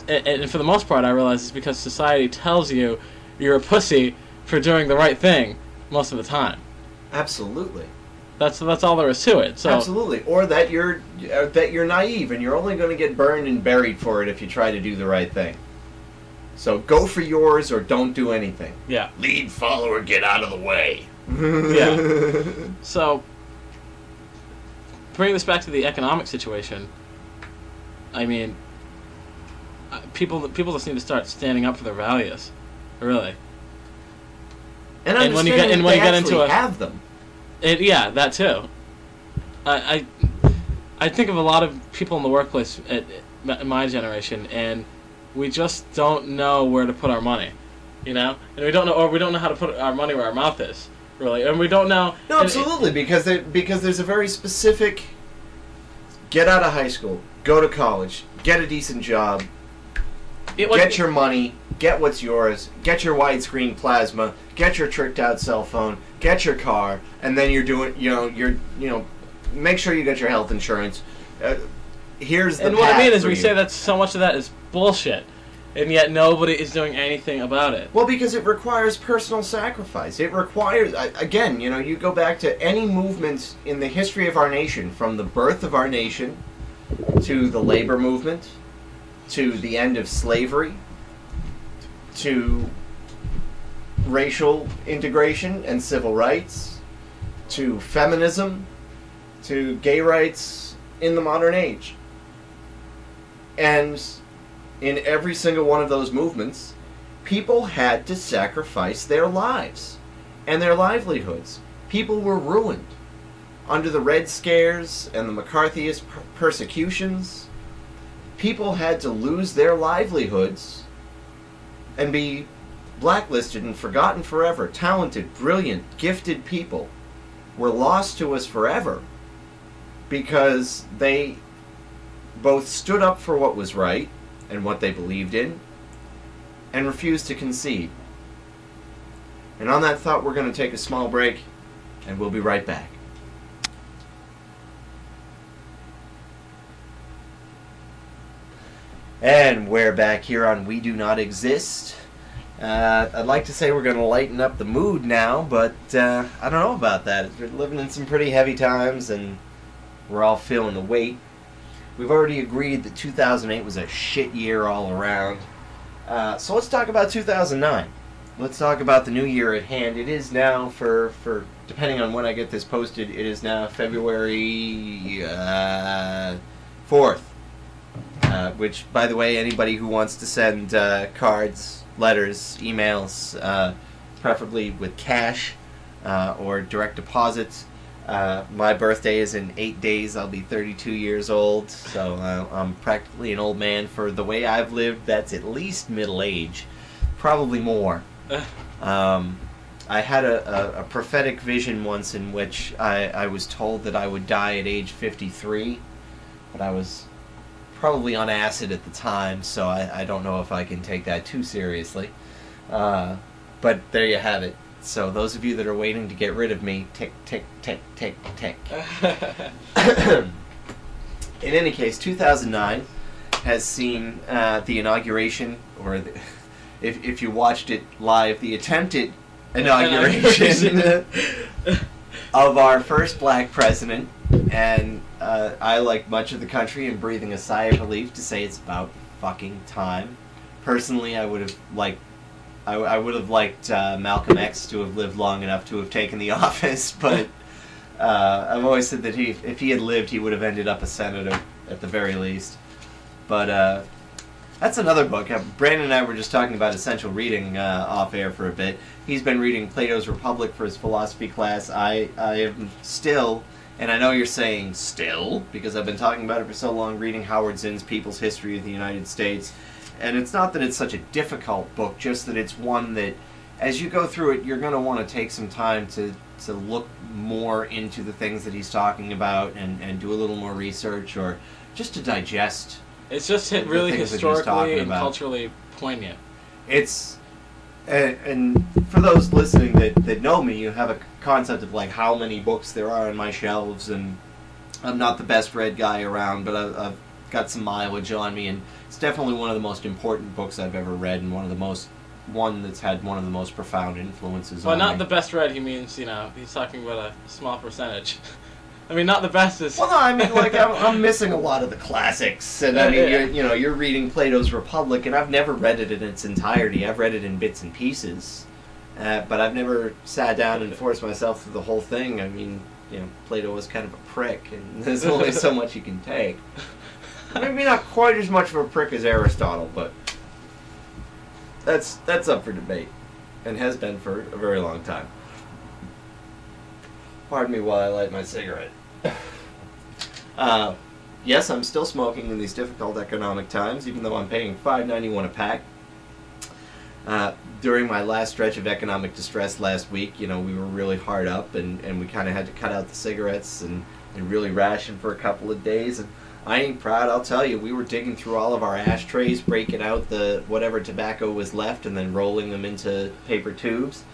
for the most part, I realize it's because society tells you you're a pussy for doing the right thing, most of the time. Absolutely. That's all there is to it. So absolutely, or that you're naive and you're only going to get burned and buried for it if you try to do the right thing. So go for yours or don't do anything. Yeah. Lead, follower, get out of the way. Yeah. So, bring this back to the economic situation. I mean, people just need to start standing up for their values, really. And when you get into have them. Yeah, that too. I think of a lot of people in the workplace in my generation, and we just don't know where to put our money, you know, and we don't know how to put our money where our mouth is, really, and we don't know. No, absolutely, because there's a very specific. Get out of high school, go to college, get a decent job, get your money, get what's yours, get your widescreen plasma, get your tricked out cell phone, get your car, and then you're doing, make sure you get your health insurance. Here's the and what I mean is we say that so much of that is bullshit, and yet nobody is doing anything about it. Well, because it requires personal sacrifice. It requires, again, you go back to any movement in the history of our nation, from the birth of our nation to the labor movement, to the end of slavery, to racial integration and civil rights, to feminism, to gay rights in the modern age. And in every single one of those movements, people had to sacrifice their lives and their livelihoods. People were ruined under the Red Scares and the McCarthyist persecutions. People had to lose their livelihoods and be blacklisted and forgotten forever. Talented, brilliant, gifted people were lost to us forever because they both stood up for what was right and what they believed in and refused to concede. And on that thought, we're going to take a small break, and we'll be right back. And we're back here on We Do Not Exist. I'd like to say we're going to lighten up the mood now, but I don't know about that. We're living in some pretty heavy times, and we're all feeling the weight. We've already agreed that 2008 was a shit year all around. So let's talk about 2009. Let's talk about the new year at hand. It is now, for depending on when I get this posted, it is now February 4th. Which, by the way, anybody who wants to send cards, letters, emails, preferably with cash or direct deposits. My birthday is in 8 days. I'll be 32 years old, so I'm practically an old man. For the way I've lived, that's at least middle age, probably more. I had a prophetic vision once in which I was told that I would die at age 53, but I was probably on acid at the time, so I don't know if I can take that too seriously. But there you have it. So those of you that are waiting to get rid of me, tick, tick, tick, tick, tick. In any case, 2009 has seen the inauguration, or if you watched it live, the attempted inauguration of our first black president. And I, like much of the country, am breathing a sigh of relief to say it's about fucking time. Personally, I would have liked Malcolm X to have lived long enough to have taken the office, but I've always said that if he had lived, he would have ended up a senator at the very least. But that's another book. Brandon and I were just talking about essential reading off air for a bit. He's been reading Plato's Republic for his philosophy class. I am still, and I know you're saying still, because I've been talking about it for so long, reading Howard Zinn's People's History of the United States. And it's not that it's such a difficult book, just that it's one that, as you go through it, you're going to want to take some time to look more into the things that he's talking about and do a little more research, or just to digest. It's just really historically and culturally poignant. It's, and for those listening that know me, you have a concept of like how many books there are on my shelves, and I'm not the best read guy around, but I've got some mileage on me, and it's definitely one of the most important books I've ever read, and one of the most one that's had one of the most profound influences on me. Well, not the best read, he means, he's talking about a small percentage. I mean, not the best is... Well, no, I mean, like, I'm missing a lot of the classics, and I mean, you're reading Plato's Republic, and I've never read it in its entirety. I've read it in bits and pieces, but I've never sat down and forced myself through the whole thing. I mean, Plato was kind of a prick, and there's only so much you can take. Maybe not quite as much of a prick as Aristotle, but that's up for debate, and has been for a very long time. Pardon me while I light my cigarette. Yes, I'm still smoking in these difficult economic times, even though I'm paying $5.91 a pack. During my last stretch of economic distress last week, we were really hard up, and we kind of had to cut out the cigarettes and really ration for a couple of days. And I ain't proud, I'll tell you. We were digging through all of our ashtrays, breaking out the whatever tobacco was left, and then rolling them into paper tubes.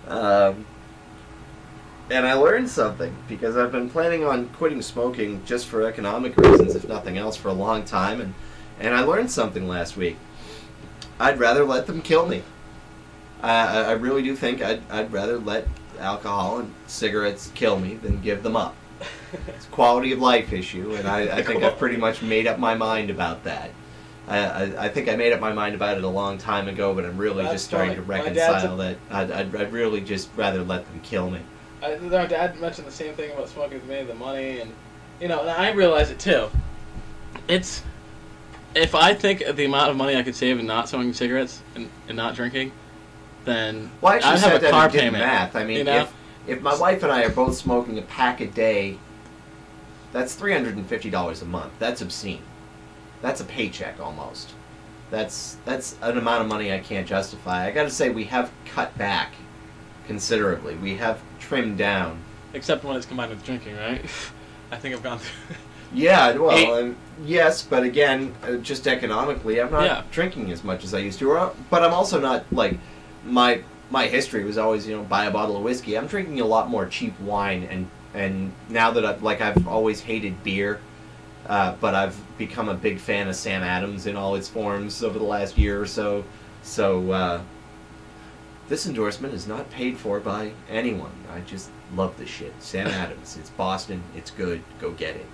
And I learned something, because I've been planning on quitting smoking just for economic reasons, if nothing else, for a long time, and I learned something last week. I'd rather let them kill me. I really do think I'd rather let alcohol and cigarettes kill me than give them up. It's a quality of life issue, and I think I've pretty much made up my mind about that. I think I made up my mind about it a long time ago, but I'm really just starting to reconcile that I'd really just rather let them kill me. Our dad mentioned the same thing about smoking with me, the money, and and I realize it too. It's, if I think of the amount of money I could save in not smoking cigarettes and not drinking, then I'd have a car payment. Math. I mean, if my wife and I are both smoking a pack a day, that's $350 a month. That's obscene. That's a paycheck almost. That's an amount of money I can't justify. I got to say, we have cut back considerably. We have trimmed down. Except when it's combined with drinking, right? I think I've gone through... Yeah, well, yes, but again, just economically, I'm not drinking as much as I used to. But I'm also not, like, my history was always, buy a bottle of whiskey. I'm drinking a lot more cheap wine, and now that I've always hated beer, but I've become a big fan of Sam Adams in all its forms over the last year or so. So, this endorsement is not paid for by anyone. I just love this shit. Sam Adams. It's Boston. It's good. Go get it.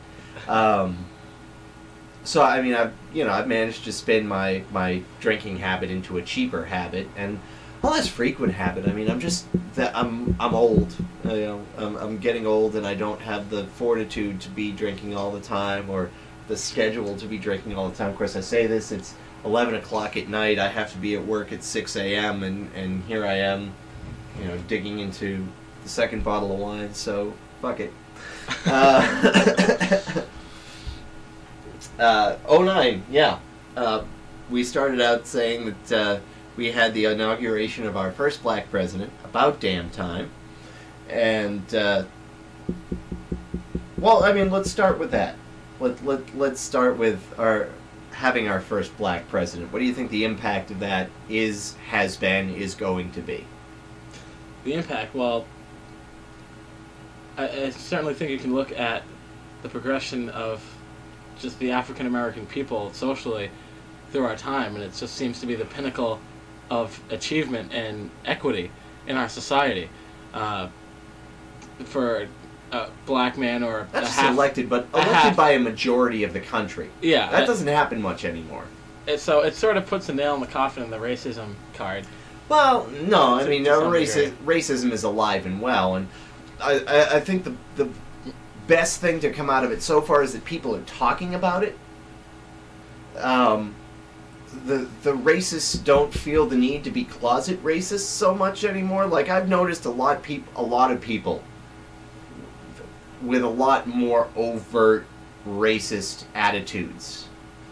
So I mean, I've managed to spin my drinking habit into a cheaper habit and a less frequent habit. I mean, I'm old. I'm getting old, and I don't have the fortitude to be drinking all the time, or the schedule to be drinking all the time. Of course, I say this, it's 11 o'clock at night. I have to be at work at 6 a.m. and here I am, digging into the second bottle of wine. So fuck it. 09, yeah. We started out saying that we had the inauguration of our first black president, about damn time. And, well, I mean, let's start with that. Let's start with having our first black president. What do you think the impact of that has been, is going to be? The impact, well, I certainly think you can look at the progression of just the African American people socially through our time, and it just seems to be the pinnacle of achievement and equity in our society. For a black man or not just elected, but elected by a majority of the country. Yeah, that doesn't happen much anymore. So it sort of puts a nail in the coffin in the racism card. Well, no, I mean, racism is alive and well, and I think the best thing to come out of it so far is that people are talking about it. The racists don't feel the need to be closet racists so much anymore. Like, I've noticed a lot of people with a lot more overt racist attitudes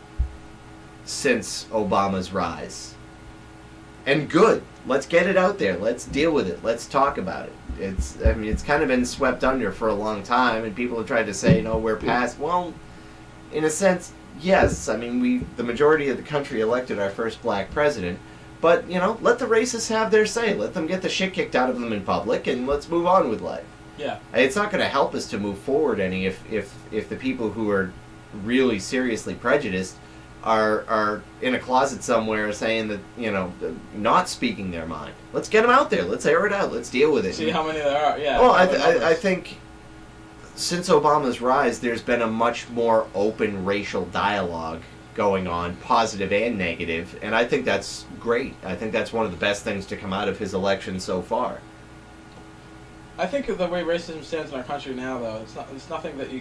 since Obama's rise. And good. Let's get it out there. Let's deal with it. Let's talk about it. It's kind of been swept under for a long time, and people have tried to say, no, we're past. Well, in a sense, yes. I mean, the majority of the country elected our first black president, but, let the racists have their say. Let them get the shit kicked out of them in public, and let's move on with life. Yeah. It's not going to help us to move forward any if the people who are really seriously prejudiced are in a closet somewhere saying that, not speaking their mind. Let's get them out there. Let's air it out. Let's deal with it. See how many there are. Yeah. Well, I think since Obama's rise, there's been a much more open racial dialogue going on, positive and negative, and I think that's great. I think that's one of the best things to come out of his election so far. I think the way racism stands in our country now, though, it's nothing that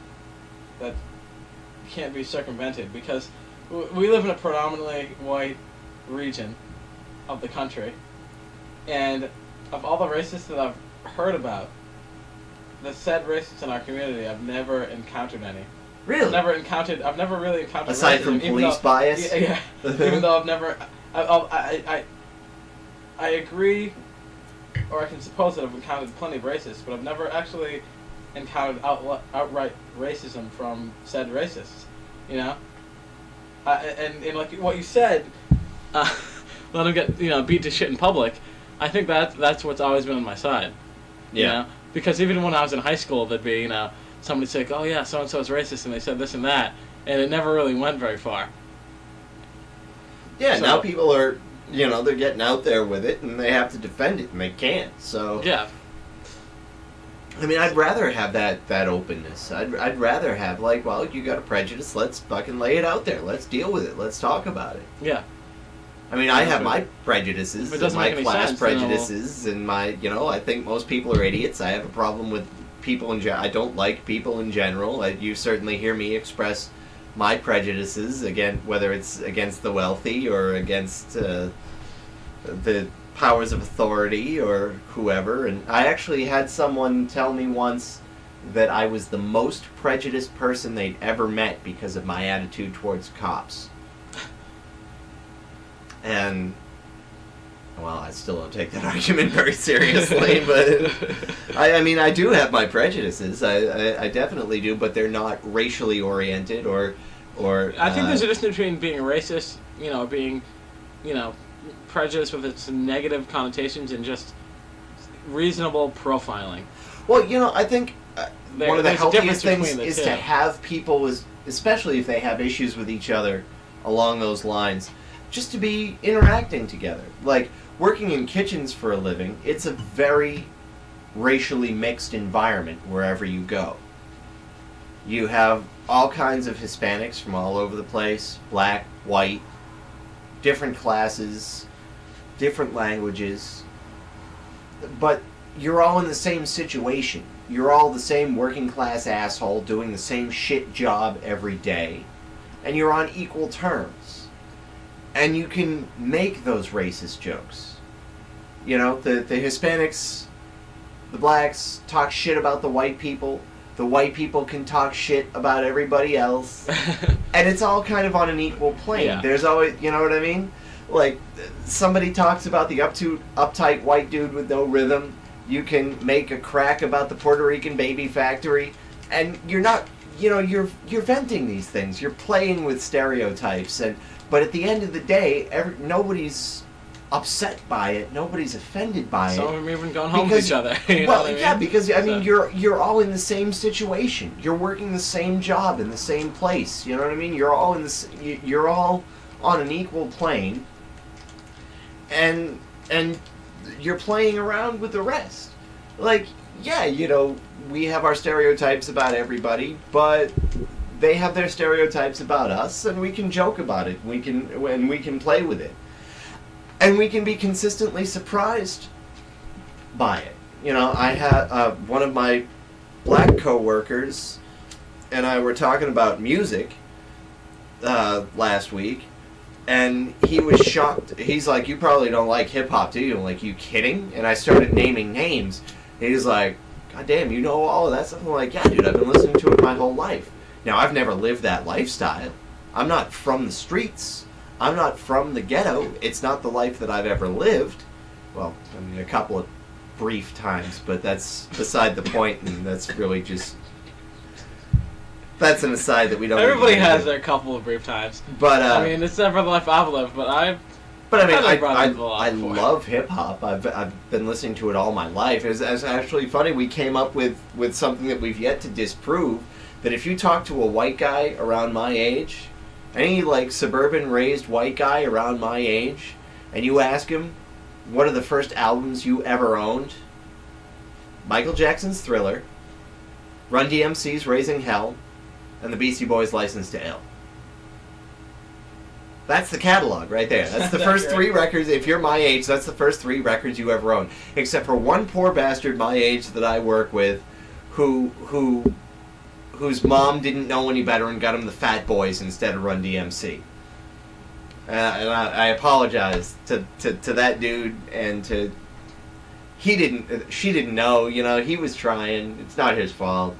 can't be circumvented, because we live in a predominantly white region of the country, and of all the racists that I've heard about, the said racists in our community, I've never encountered any. Really? I've never really encountered aside racism, from police bias. Yeah. Even though I've never, I agree, or I can suppose that I've encountered plenty of racists, but I've never actually encountered outright racism from said racists. And like what you said, let them get beat to shit in public. I think that's what's always been on my side. Yeah. Because even when I was in high school, there'd be somebody say, "Oh yeah, so and so is racist," and they said this and that, and it never really went very far. Yeah. So, now people are, they're getting out there with it, and they have to defend it, and they can't. So yeah. I mean, I'd rather have that openness. I'd rather have, you got a prejudice, let's fucking lay it out there. Let's deal with it. Let's talk about it. Yeah. I mean, I have my prejudices, and my class prejudices, and my, I think most people are idiots. I have a problem with people in general. I don't like people in general. You certainly hear me express my prejudices, again, whether it's against the wealthy or against the powers of authority or whoever. And I actually had someone tell me once that I was the most prejudiced person they'd ever met because of my attitude towards cops. And, well, I still don't take that argument very seriously, but I mean, I do have my prejudices. I definitely do, but they're not racially oriented or I think there's a difference between being racist, being, prejudice with its negative connotations, and just reasonable profiling. Well, I think one of the healthiest things is to have people, especially if they have issues with each other along those lines, just to be interacting together. Like, working in kitchens for a living, it's a very racially mixed environment wherever you go. You have all kinds of Hispanics from all over the place, black, white, different classes, different languages, but you're all in the same situation. You're all the same working class asshole doing the same shit job every day, and you're on equal terms. And you can make those racist jokes. The Hispanics, the blacks talk shit about the white people. The white people can talk shit about everybody else. And it's all kind of on an equal plane. Yeah. There's always, you know what I mean? Like, somebody talks about the uptight white dude with no rhythm. You can make a crack about the Puerto Rican baby factory. And you're not, you're venting these things. You're playing with stereotypes. But at the end of the day, nobody's upset by it. Nobody's offended by it. Some of them even gone home with each other. Yeah, because I mean, you're all in the same situation. You're working the same job in the same place. You know what I mean? You're all you're all on an equal plane, and you're playing around with the rest. Like, yeah, we have our stereotypes about everybody, but they have their stereotypes about us, and we can joke about it. We can play with it. And we can be consistently surprised by it. I had one of my black coworkers and I were talking about music last week, and he was shocked. He's like, "You probably don't like hip-hop, do you?" I'm like, "You kidding?" And I started naming names. And he's like, "God damn, you know all of that stuff?" I'm like, "Yeah, dude, I've been listening to it my whole life." Now, I've never lived that lifestyle. I'm not from the streets. I'm not from the ghetto. It's not the life that I've ever lived. Well, I mean, a couple of brief times, but that's beside the point, and that's really just... That's an aside that we don't... Everybody has their couple of brief times. But, I mean, it's never the life I've lived, but I love hip-hop. I've been listening to it all my life. It's actually funny, we came up with something that we've yet to disprove, that if you talk to a white guy around my age, any like suburban raised white guy around my age, and you ask him what are the first albums you ever owned, Michael Jackson's Thriller, Run DMC's Raising Hell, and the Beastie Boys' License to Ill. That's the catalog right there. That's the first three records. If you're my age, that's the first three records you ever owned. Except for one poor bastard my age that I work with whose mom didn't know any better and got him the Fat Boys instead of Run DMC. And I apologize to that dude and to... She didn't know, you know, he was trying. It's not his fault.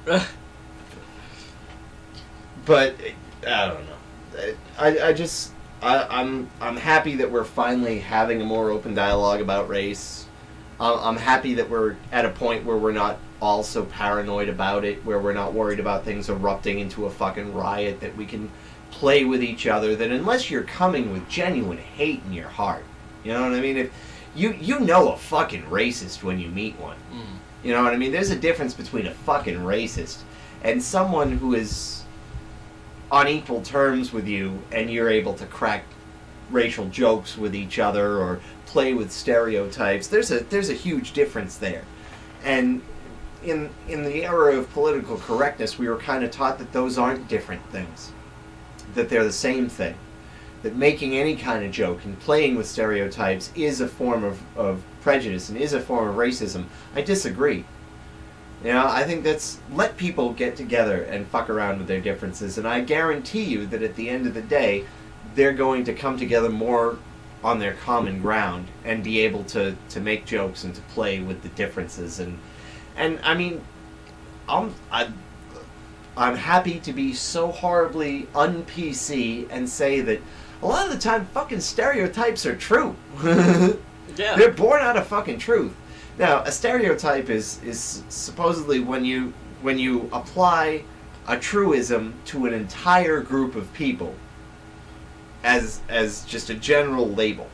But, I don't know. I'm happy that we're finally having a more open dialogue about race. I'm happy that we're at a point where we're not all so paranoid about it, where we're not worried about things erupting into a fucking riot, that we can play with each other, that unless you're coming with genuine hate in your heart, you know what I mean? If you know a fucking racist when you meet one. You know what I mean? There's a difference between a fucking racist and someone who is on equal terms with you, and you're able to crack racial jokes with each other or play with stereotypes. There's a huge difference there. And in the era of political correctness, we were kind of taught that those aren't different things, that they're the same thing, that making any kind of joke and playing with stereotypes is a form of prejudice and is a form of racism. I disagree. You know, I think let people get together and fuck around with their differences, and I guarantee you that at the end of the day, they're going to come together more on their common ground and be able to make jokes and to play with the differences. And I mean, I'm happy to be so horribly un-PC and say that a lot of the time fucking stereotypes are true. Yeah. They're born out of fucking truth. Now, a stereotype is supposedly when you apply a truism to an entire group of people as just a general label.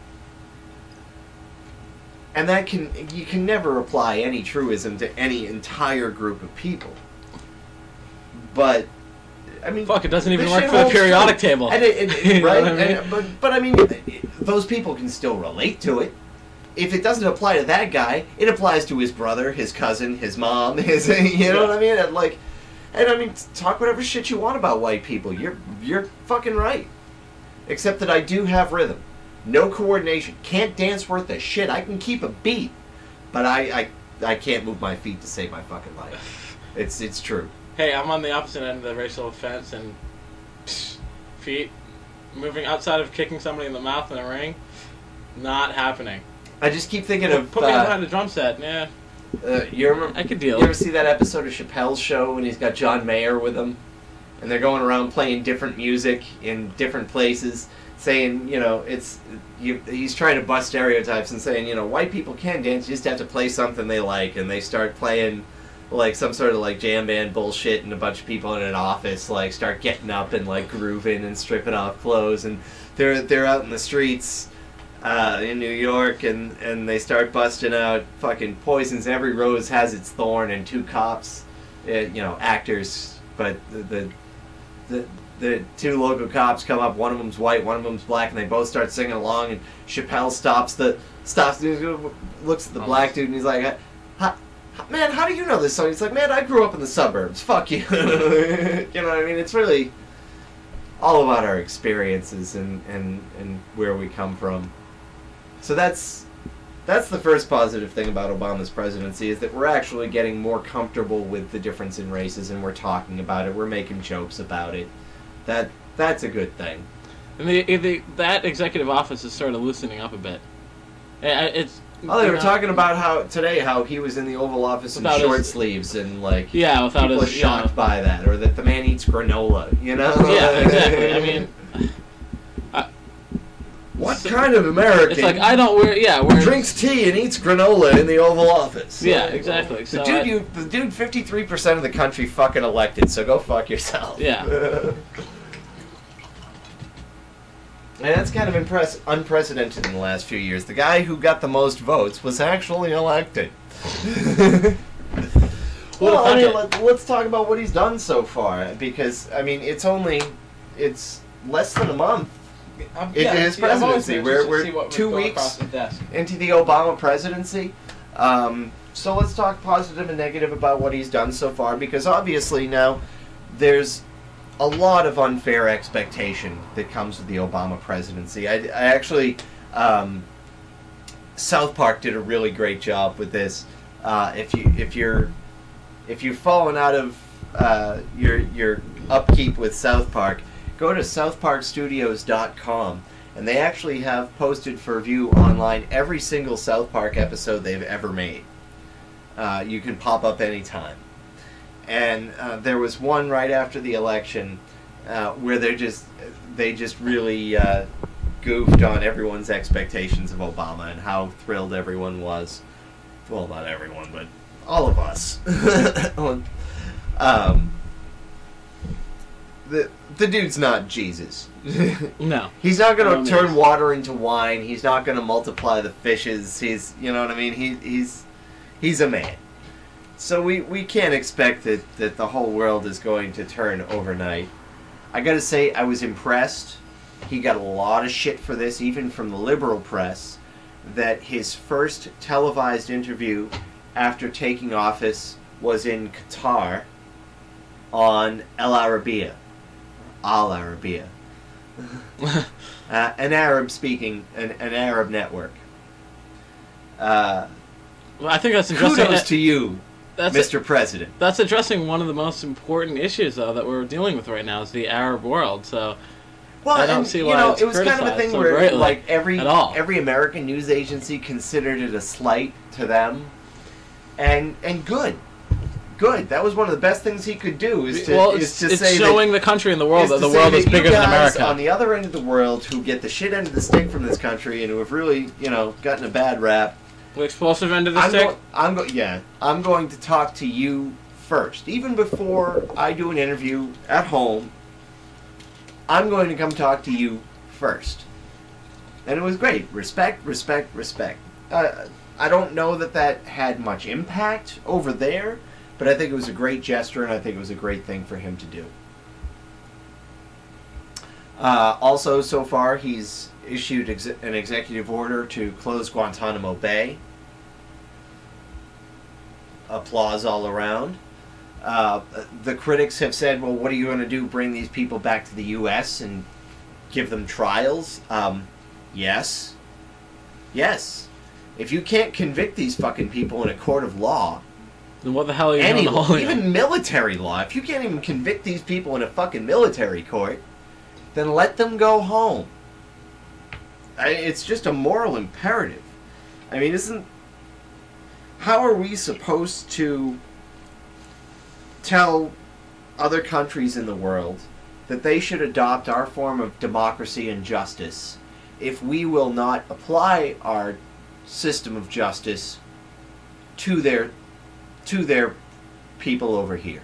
And you can never apply any truism to any entire group of people. But I mean, fuck, it doesn't even work for the periodic table. And right? I mean? But I mean, those people can still relate to it. If it doesn't apply to that guy, it applies to his brother, his cousin, his mom, you know what I mean? And I mean, talk whatever shit you want about white people. You're fucking right. Except that I do have rhythm. No coordination. Can't dance worth a shit. I can keep a beat, but I can't move my feet to save my fucking life. It's true. Hey, I'm on the opposite end of the racial fence, and feet moving outside of kicking somebody in the mouth in a ring, not happening. I just keep thinking of... Put me behind a drum set, yeah. You remember, I could deal. You ever see that episode of Chappelle's Show when he's got John Mayer with him? And they're going around playing different music in different places, saying, you know, he's trying to bust stereotypes and saying, you know, white people can dance, you just have to play something they like. And they start playing, like, some sort of, like, jam band bullshit, and a bunch of people in an office, like, start getting up and, like, grooving and stripping off clothes. And they're out in the streets... in New York, and they start busting out fucking Poison's Every Rose Has Its Thorn, and two cops, you know, actors, but the two local cops come up, one of them's white, one of them's black, and they both start singing along, and Chappelle stops, looks at the black dude, and he's like, man, how do you know this song? He's like, man, I grew up in the suburbs, fuck you. You know what I mean? It's really all about our experiences and where we come from. So that's the first positive thing about Obama's presidency, is that we're actually getting more comfortable with the difference in races, and we're talking about it, we're making jokes about it. That's a good thing. And that executive office is sort of loosening up a bit. They were talking about how he was in the Oval Office in short sleeves, and like, yeah, without people are shocked by that, or that the man eats granola, you know? Yeah, exactly. I mean, what kind of American? It's like, I don't wear drinks tea and eats granola in the Oval Office. Yeah, exactly. The dude, 53% of the country fucking elected, so go fuck yourself. Yeah. And that's kind of unprecedented in the last few years. The guy who got the most votes was actually elected. Well, I mean, let's talk about what he's done so far, because I mean, it's less than a month into his presidency. We're 2 weeks into the Obama presidency. So let's talk positive and negative about what he's done so far, because obviously now there's a lot of unfair expectation that comes with the Obama presidency. I actually, South Park did a really great job with this. If you've fallen out of your upkeep with South Park, go to southparkstudios.com, and they actually have posted for view online every single South Park episode they've ever made. You can pop up anytime. And there was one right after the election where they just really goofed on everyone's expectations of Obama and how thrilled everyone was. Well, not everyone, but all of us. The dude's not Jesus. No. He's not going to turn water into wine. He's not going to multiply the fishes. You know what I mean? He's a man. So we can't expect that the whole world is going to turn overnight. I gotta say, I was impressed. He got a lot of shit for this, even from the liberal press, that his first televised interview after taking office was in Qatar on Al Arabiya. An Arab-speaking, an Arab network. Well, I think that's addressing... Kudos to you, Mr. President. That's addressing one of the most important issues, though, that we're dealing with right now, is the Arab world, so... Well, I don't see why it's it was kind of a thing where, like, every American news agency considered it a slight to them, and good. That was one of the best things he could do. It's showing the country and the world that the world is bigger than America. On the other end of the world, who get the shit end of the stick from this country and who have really, gotten a bad rap. The explosive end of the stick. I'm going to talk to you first, even before I do an interview at home. I'm going to come talk to you first. And it was great. Respect. I don't know that had much impact over there, but I think it was a great gesture, and I think it was a great thing for him to do. Also, so far, he's issued an executive order to close Guantanamo Bay. Applause all around. The critics have said, well, what are you going to do? Bring these people back to the U.S. and give them trials? Yes. If you can't convict these fucking people in a court of law... Then what the hell are you doing? Even military law. If you can't even convict these people in a fucking military court, then let them go home. It's just a moral imperative. I mean, how are we supposed to tell other countries in the world that they should adopt our form of democracy and justice if we will not apply our system of justice to their people over here?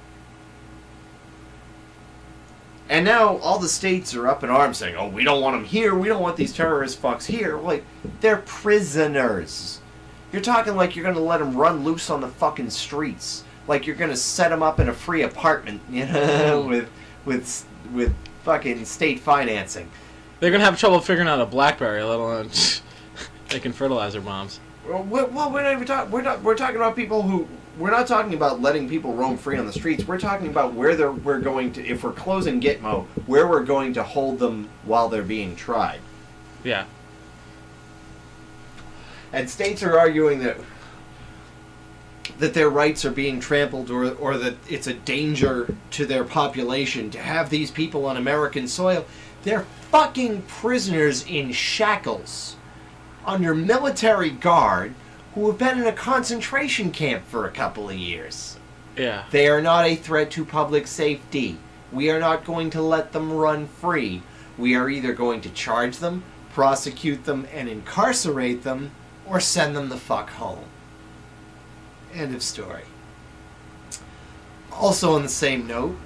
And now all the states are up in arms saying, oh, we don't want them here, we don't want these terrorist fucks here. Like, they're prisoners. You're talking like you're going to let them run loose on the fucking streets. Like you're going to set them up in a free apartment, with fucking state financing. They're going to have trouble figuring out a BlackBerry, let alone making fertilizer bombs. Well, we're not even talking. We're talking about people who. We're not talking about letting people roam free on the streets. We're talking about where we're going to. If we're closing Gitmo, where we're going to hold them while they're being tried. Yeah. And states are arguing that their rights are being trampled, or that it's a danger to their population to have these people on American soil. They're fucking prisoners in shackles under military guard who have been in a concentration camp for a couple of years. Yeah. They are not a threat to public safety. We are not going to let them run free. We are either going to charge them, prosecute them, and incarcerate them, or send them the fuck home. End of story. Also on the same note,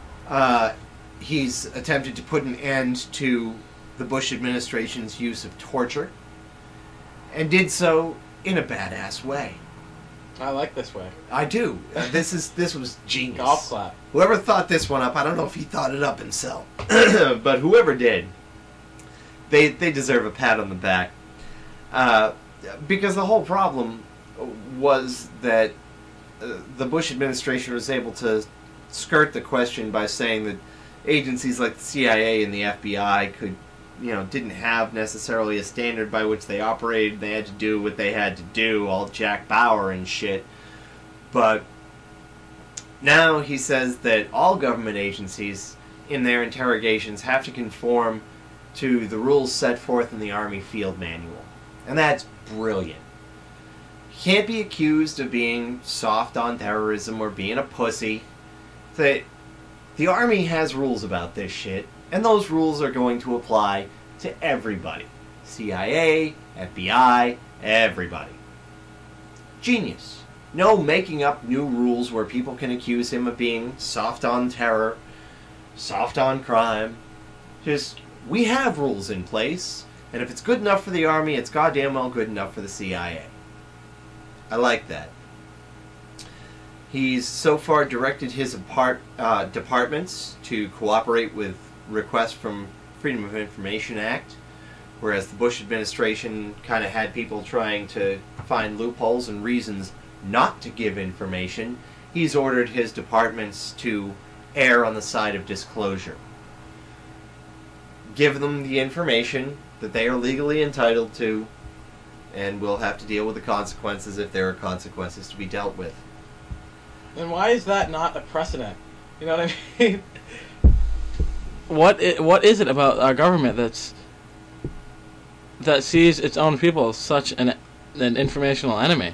he's attempted to put an end to the Bush administration's use of torture, and did so in a badass way. I like this way. I do. This was genius. Golf clap. Whoever thought this one up, I don't know if he thought it up himself, but whoever did, they deserve a pat on the back. Because the whole problem was that the Bush administration was able to skirt the question by saying that agencies like the CIA and the FBI didn't have necessarily a standard by which they operated. They had to do what they had to do, all Jack Bauer and shit. But now he says that all government agencies in their interrogations have to conform to the rules set forth in the Army Field Manual. And that's brilliant. He can't be accused of being soft on terrorism or being a pussy. The Army has rules about this shit, and those rules are going to apply to everybody. CIA, FBI, everybody. Genius. No making up new rules where people can accuse him of being soft on terror, soft on crime. Just, we have rules in place, and if it's good enough for the Army, it's goddamn well good enough for the CIA. I like that. He's so far directed his departments to cooperate with requests from Freedom of Information Act, whereas the Bush administration kind of had people trying to find loopholes and reasons not to give information. He's ordered his departments to err on the side of disclosure. Give them the information that they are legally entitled to, and we'll have to deal with the consequences if there are consequences to be dealt with. And why is that not a precedent? You know what I mean? What is it about our government that sees its own people as such an informational enemy?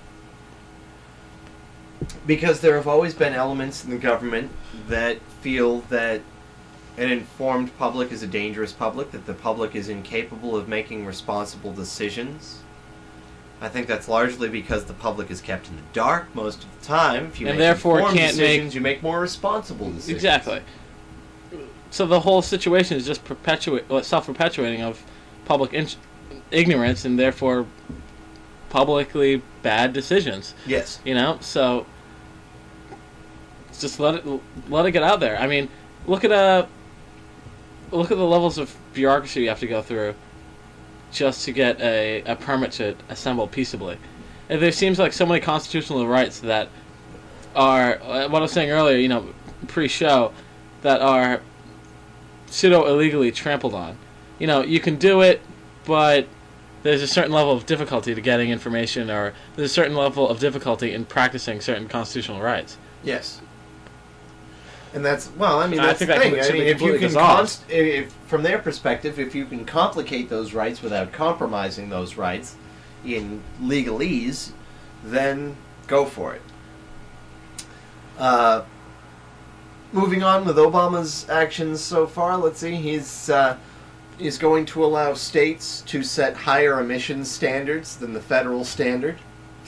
Because there have always been elements in the government that feel that an informed public is a dangerous public, that the public is incapable of making responsible decisions. I think that's largely because the public is kept in the dark most of the time. If you and make therefore informed can't decisions, you make more responsible decisions. Exactly. So the whole situation is just self-perpetuating of public ignorance and therefore publicly bad decisions. Yes. So just let it get out there. I mean, look at the levels of bureaucracy you have to go through just to get a permit to assemble peaceably. And there seems like so many constitutional rights that are, what I was saying earlier, pre-show, that are pseudo-illegally trampled on. You can do it, but there's a certain level of difficulty to getting information, or there's a certain level of difficulty in practicing certain constitutional rights. Yes. And that's the thing. If you can from their perspective, if you can complicate those rights without compromising those rights in legalese, then go for it. Moving on with Obama's actions so far, let's see, he's going to allow states to set higher emissions standards than the federal standard,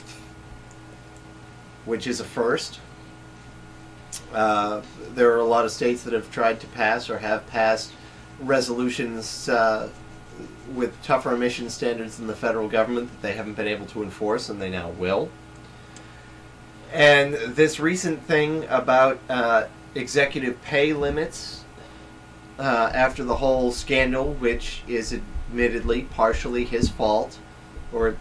which is a first. There are a lot of states that have tried to pass or have passed resolutions with tougher emission standards than the federal government that they haven't been able to enforce, and they now will. And this recent thing about executive pay limits after the whole scandal, which is admittedly partially his fault, or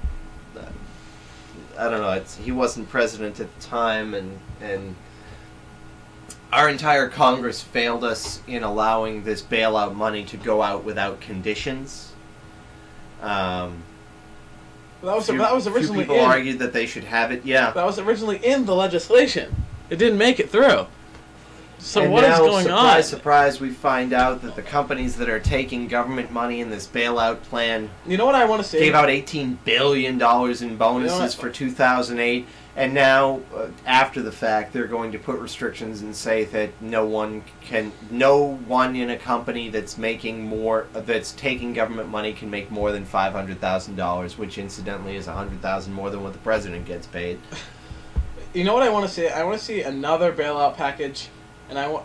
I don't know, he wasn't president at the time, and our entire Congress failed us in allowing this bailout money to go out without conditions. That was originally people argued that they should have it. Yeah, that was originally in the legislation. It didn't make it through. So what is going on? Surprise, surprise! We find out that the companies that are taking government money in this bailout plan, you know what I want to say, gave out $18 billion in bonuses for 2008. And now, after the fact, they're going to put restrictions and say that no one in a company that's taking government money can make more than $500,000, which incidentally is $100,000 more than what the president gets paid. You know what I want to see? I want to see another bailout package, and I want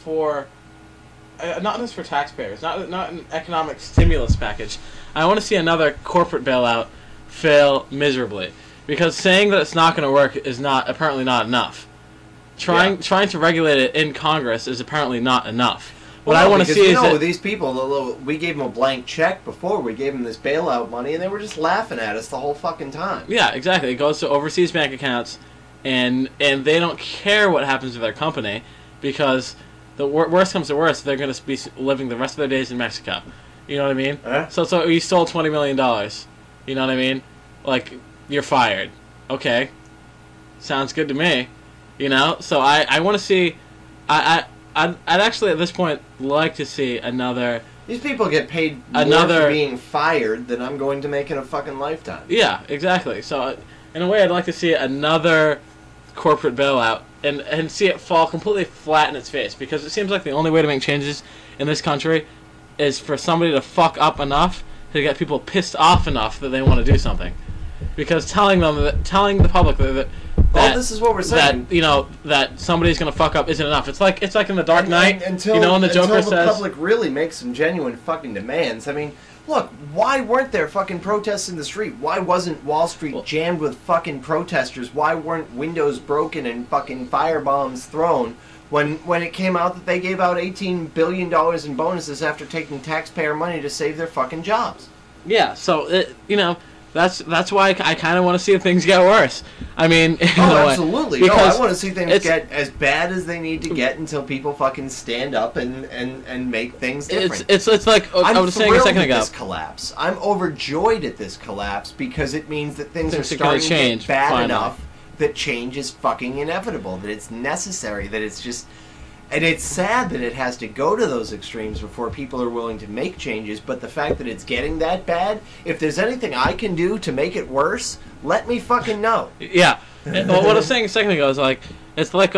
not just for taxpayers, not an economic stimulus package. I want to see another corporate bailout fail miserably. because saying that it's not going to work is apparently not enough. Trying to regulate it in Congress is apparently not enough. What I want to see is these people. We gave them a blank check before. We gave them this bailout money, and they were just laughing at us the whole fucking time. Yeah, exactly. It goes to overseas bank accounts, and they don't care what happens to their company, because the worst comes to worst, they're going to be living the rest of their days in Mexico. You know what I mean? So you stole $20 million. You know what I mean? Like, you're fired. Okay. Sounds good to me. You know? So I want to see... I'd actually, at this point, like to see another... These people get paid more for being fired than I'm going to make in a fucking lifetime. Yeah, exactly. So, in a way, I'd like to see another corporate bailout and see it fall completely flat in its face, because it seems like the only way to make changes in this country is for somebody to fuck up enough to get people pissed off enough that they want to do something. Because telling the public that this is what we're saying. That that somebody's gonna fuck up isn't enough. It's like in the Dark Knight. Until the public really makes some genuine fucking demands. I mean, look, why weren't there fucking protests in the street? Why wasn't Wall Street jammed with fucking protesters? Why weren't windows broken and fucking firebombs thrown when it came out that they gave out $18 billion in bonuses after taking taxpayer money to save their fucking jobs? Yeah, so that's why I kind of want to see things get worse. I mean, absolutely. No, I want to see things get as bad as they need to get until people fucking stand up and make things different. It's like I was saying a second ago. This collapse. I'm overjoyed at this collapse because it means that things are starting to change get bad enough that change is fucking inevitable. That it's necessary. That it's just. And it's sad that it has to go to those extremes before people are willing to make changes, but the fact that it's getting that bad, if there's anything I can do to make it worse, let me fucking know. Yeah. Well, what I was saying a second ago is like, it's like,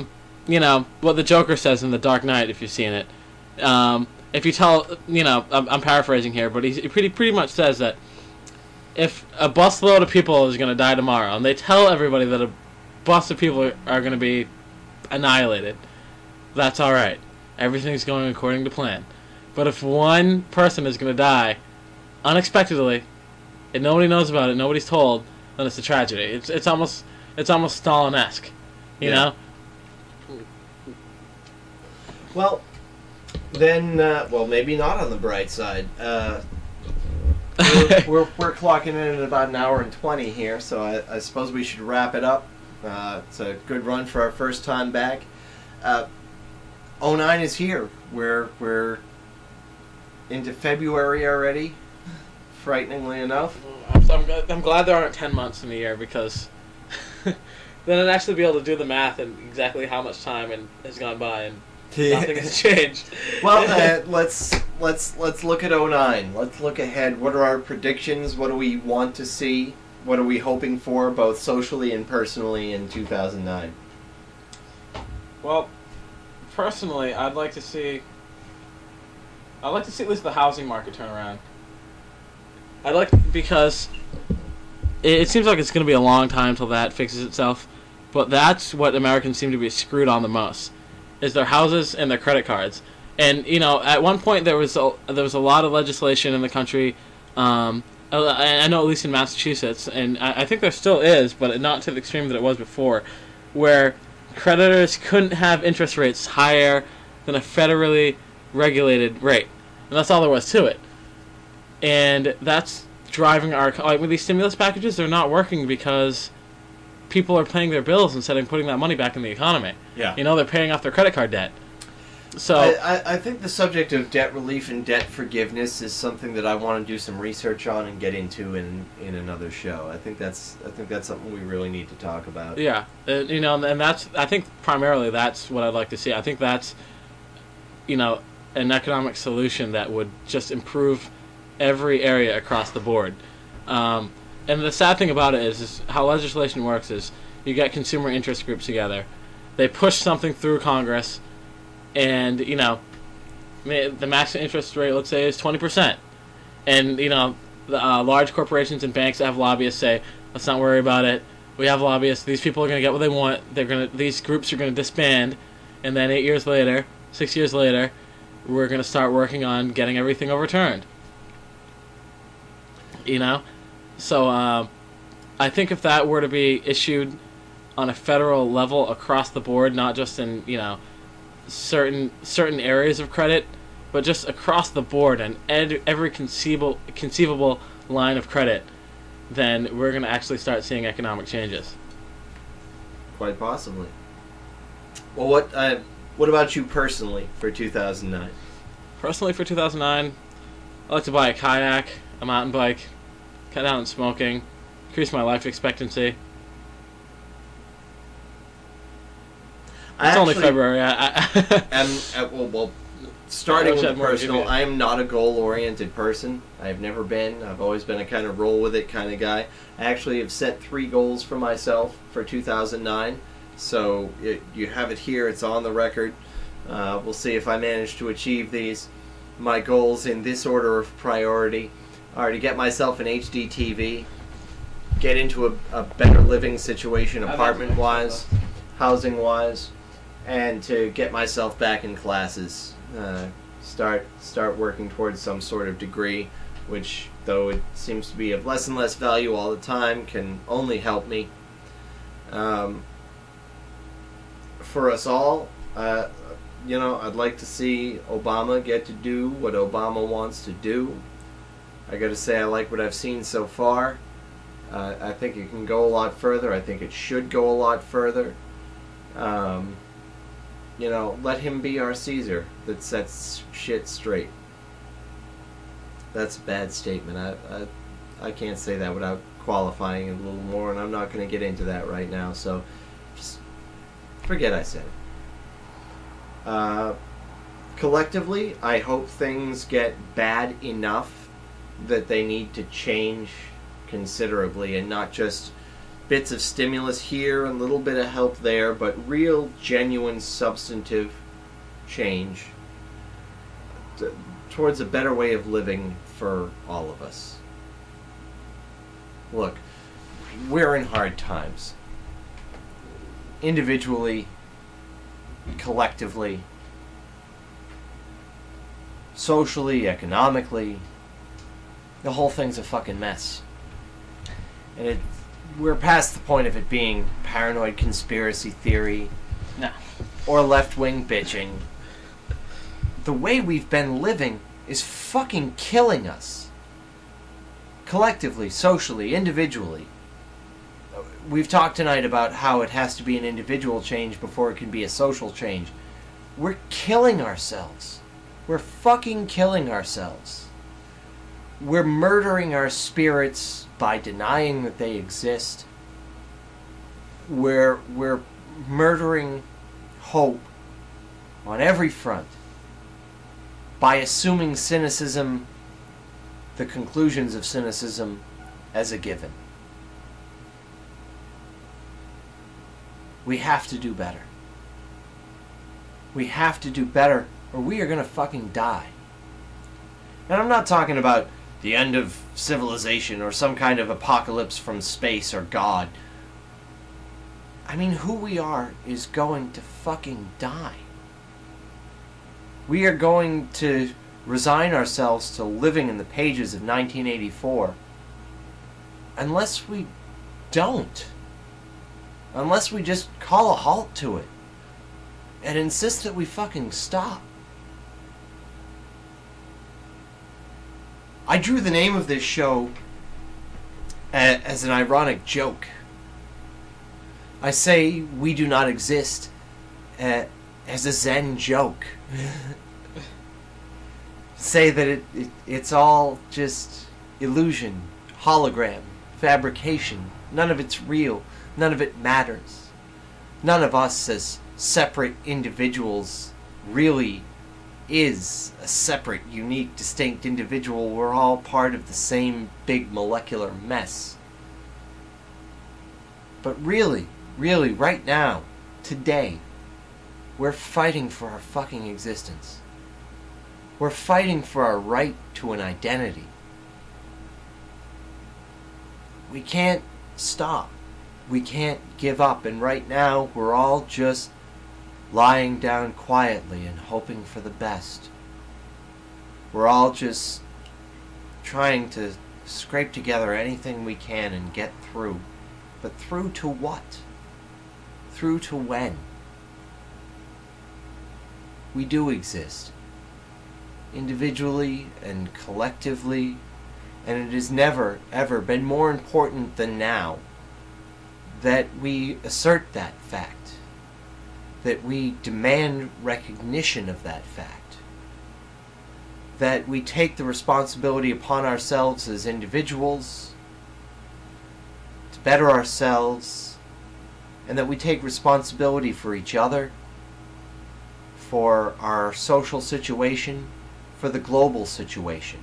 what the Joker says in The Dark Knight, if you've seen it. If you tell, I'm paraphrasing here, but he pretty much says that if a busload of people is going to die tomorrow, and they tell everybody that a bus of people are going to be annihilated, that's alright. Everything's going according to plan. But if one person is going to die unexpectedly, and nobody knows about it, nobody's told, then it's a tragedy. It's almost Stalin-esque, you know? Well, then, maybe not on the bright side. We're clocking in at about an hour and 20 here, so I suppose we should wrap it up. It's a good run for our first time back. 09 is here. We're into February already, frighteningly enough. I'm glad there aren't 10 months in a year, because then I'd actually be able to do the math and exactly how much time has gone by and nothing has changed. Well, let's look at 09. Let's look ahead. What are our predictions? What do we want to see? What are we hoping for, both socially and personally, in 2009? Well, personally, I'd like to see at least the housing market turn around. Because it seems like it's going to be a long time until that fixes itself, but that's what Americans seem to be screwed on the most, is their houses and their credit cards. And at one point there was a lot of legislation in the country. I know, at least in Massachusetts, and I think there still is, but not to the extreme that it was before, where creditors couldn't have interest rates higher than a federally regulated rate. And that's all there was to it. And that's driving with these stimulus packages, they're not working because people are paying their bills instead of putting that money back in the economy. Yeah. They're paying off their credit card debt. So I think the subject of debt relief and debt forgiveness is something that I want to do some research on and get into in another show. I think that's something we really need to talk about. Yeah, and I think primarily that's what I'd like to see. I think that's an economic solution that would just improve every area across the board. And the sad thing about it is how legislation works is you get consumer interest groups together, they push something through Congress. And, the maximum interest rate, let's say, is 20%. And, the large corporations and banks that have lobbyists say, let's not worry about it. We have lobbyists. These people are going to get what they want. These groups are going to disband. And then 6 years later, we're going to start working on getting everything overturned. So, I think if that were to be issued on a federal level across the board, not just in, certain areas of credit, but just across the board and every conceivable line of credit, then we're going to actually start seeing economic changes. Quite possibly. Well, what about you personally for 2009? Personally for 2009, I like to buy a kayak, a mountain bike, cut down on smoking, increase my life expectancy. It's only February. Starting with personal, I am not a goal-oriented person. I've never been. I've always been a kind of roll-with-it kind of guy. I actually have set 3 goals for myself for 2009. So you have it here. It's on the record. We'll see if I manage to achieve these. My goals in this order of priority are to get myself an HD TV, get into a better living situation apartment-wise, housing-wise, and to get myself back in classes. Start working towards some sort of degree, which, though it seems to be of less and less value all the time, can only help me. For us all, I'd like to see Obama get to do what Obama wants to do. I gotta say, I like what I've seen so far. I think it can go a lot further. I think it should go a lot further. Let him be our Caesar that sets shit straight. That's a bad statement. I can't say that without qualifying it a little more, and I'm not going to get into that right now, so just forget I said it. Collectively, I hope things get bad enough that they need to change considerably, and not just bits of stimulus here, a little bit of help there, but real, genuine, substantive change towards a better way of living for all of us. Look, we're in hard times. Individually, collectively, socially, economically, the whole thing's a fucking mess. And we're past the point of it being paranoid conspiracy theory, no, or left-wing bitching. The way we've been living is fucking killing us. Collectively, socially, individually. We've talked tonight about how it has to be an individual change before it can be a social change. We're killing ourselves. We're fucking killing ourselves. We're murdering our spirits by denying that they exist. We're murdering hope on every front by assuming cynicism, the conclusions of cynicism, as a given. We have to do better. We have to do better, or we are gonna fucking die. And I'm not talking about the end of civilization or some kind of apocalypse from space or God. I mean, who we are is going to fucking die. We are going to resign ourselves to living in the pages of 1984 unless we don't. Unless we just call a halt to it and insist that we fucking stop. I drew the name of this show as an ironic joke. I say we do not exist as a Zen joke. Say that it's all just illusion, hologram, fabrication. None of it's real. None of it matters. None of us as separate individuals really is a separate, unique, distinct individual. We're all part of the same big molecular mess. But really, right now, today, we're fighting for our fucking existence. We're fighting for our right to an identity. We can't stop. We can't give up. And right now, we're all just lying down quietly and hoping for the best. We're all just trying to scrape together anything we can and get through. But through to what? Through to when? We do exist. Individually and collectively. And it has never, ever been more important than now that we assert that fact. That we demand recognition of that fact. That we take the responsibility upon ourselves as individuals to better ourselves, and that we take responsibility for each other, for our social situation, for the global situation.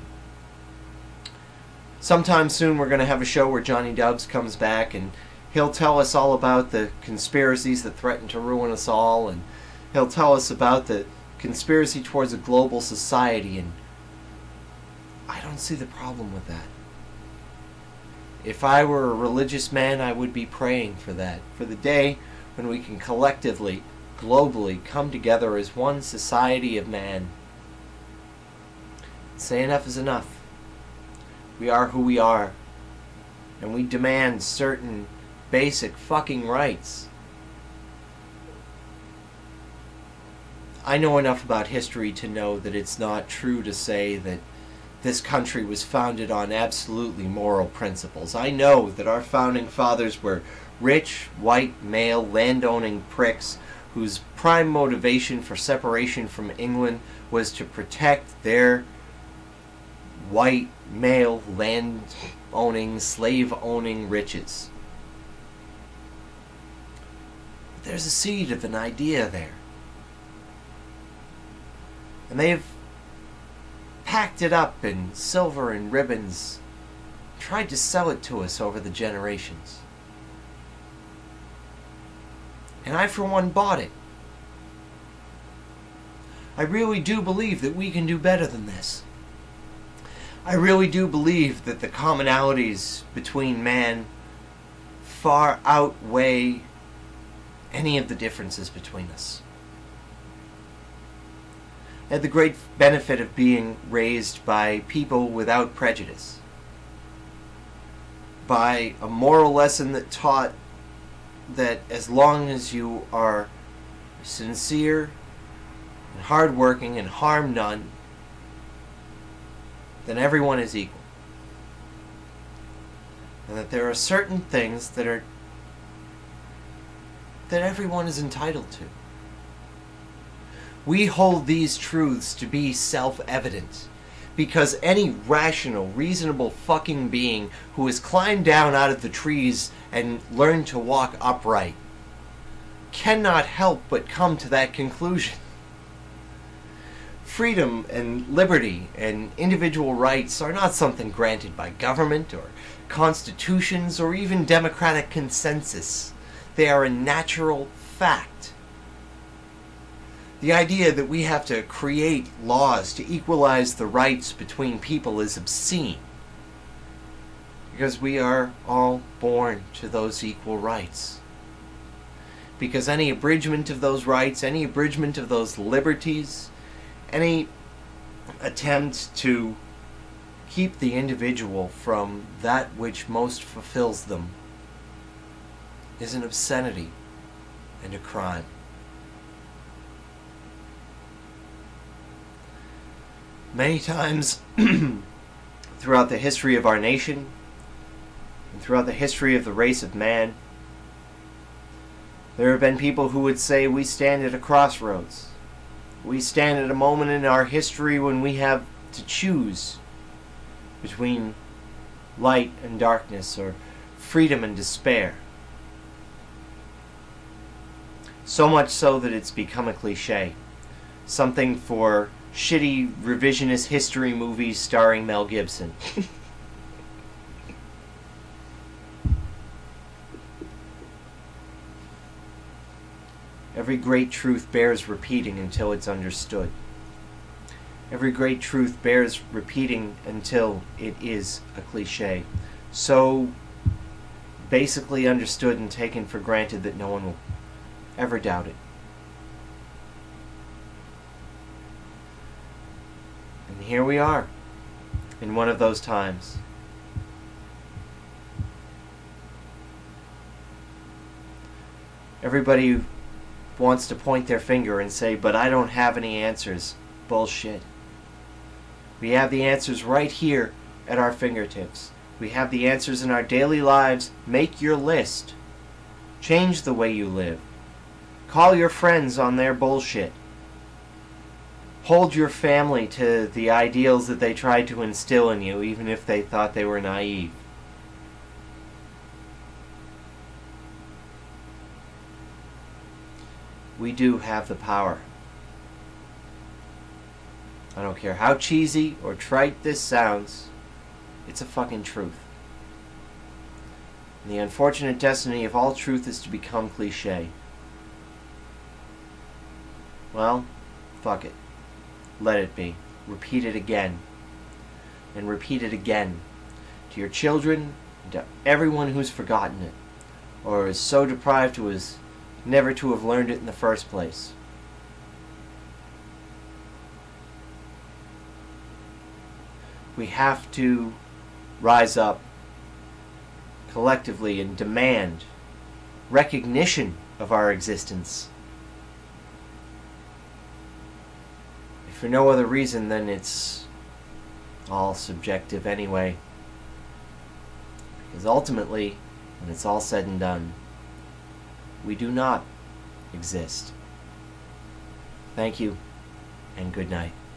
Sometime soon we're going to have a show where Johnny Dubs comes back and he'll tell us all about the conspiracies that threaten to ruin us all, and he'll tell us about the conspiracy towards a global society, and I don't see the problem with that. If I were a religious man, I would be praying for that, for the day when we can collectively, globally, come together as one society of man. Say enough is enough. We are who we are, and we demand certain basic fucking rights. I know enough about history to know that it's not true to say that this country was founded on absolutely moral principles. I know that our founding fathers were rich, white, male, landowning pricks whose prime motivation for separation from England was to protect their white, male, land-owning, slave-owning riches. There's a seed of an idea there. And they've packed it up in silver and ribbons, tried to sell it to us over the generations. And I, for one, bought it. I really do believe that we can do better than this. I really do believe that the commonalities between man far outweigh any of the differences between us. I had the great benefit of being raised by people without prejudice. By a moral lesson that taught that as long as you are sincere and hardworking and harm none, then everyone is equal. And that there are certain things that everyone is entitled to. We hold these truths to be self-evident because any rational, reasonable fucking being who has climbed down out of the trees and learned to walk upright cannot help but come to that conclusion. Freedom and liberty and individual rights are not something granted by government or constitutions or even democratic consensus. They are a natural fact. The idea that we have to create laws to equalize the rights between people is obscene. Because we are all born to those equal rights. Because any abridgment of those rights, any abridgment of those liberties, any attempt to keep the individual from that which most fulfills them is an obscenity and a crime. Many times throughout the history of our nation and throughout the history of the race of man, there have been people who would say we stand at a crossroads. We stand at a moment in our history when we have to choose between light and darkness or freedom and despair. So much so that it's become a cliche. Something for shitty revisionist history movies starring Mel Gibson. Every great truth bears repeating until it's understood. Every great truth bears repeating until it is a cliche. So basically understood and taken for granted that no one will ever doubt it. And here we are, in one of those times. Everybody wants to point their finger and say, but I don't have any answers. Bullshit. We have the answers right here at our fingertips. We have the answers in our daily lives. Make your list. Change the way you live. Call your friends on their bullshit. Hold your family to the ideals that they tried to instill in you, even if they thought they were naive. We do have the power. I don't care how cheesy or trite this sounds, it's a fucking truth. And the unfortunate destiny of all truth is to become cliche. Well, fuck it. Let it be. Repeat it again. And repeat it again. To your children, and to everyone who's forgotten it, or is so deprived who is never to have learned it in the first place. We have to rise up collectively and demand recognition of our existence. If for no other reason, then it's all subjective anyway. Because ultimately, when it's all said and done, we do not exist. Thank you, and good night.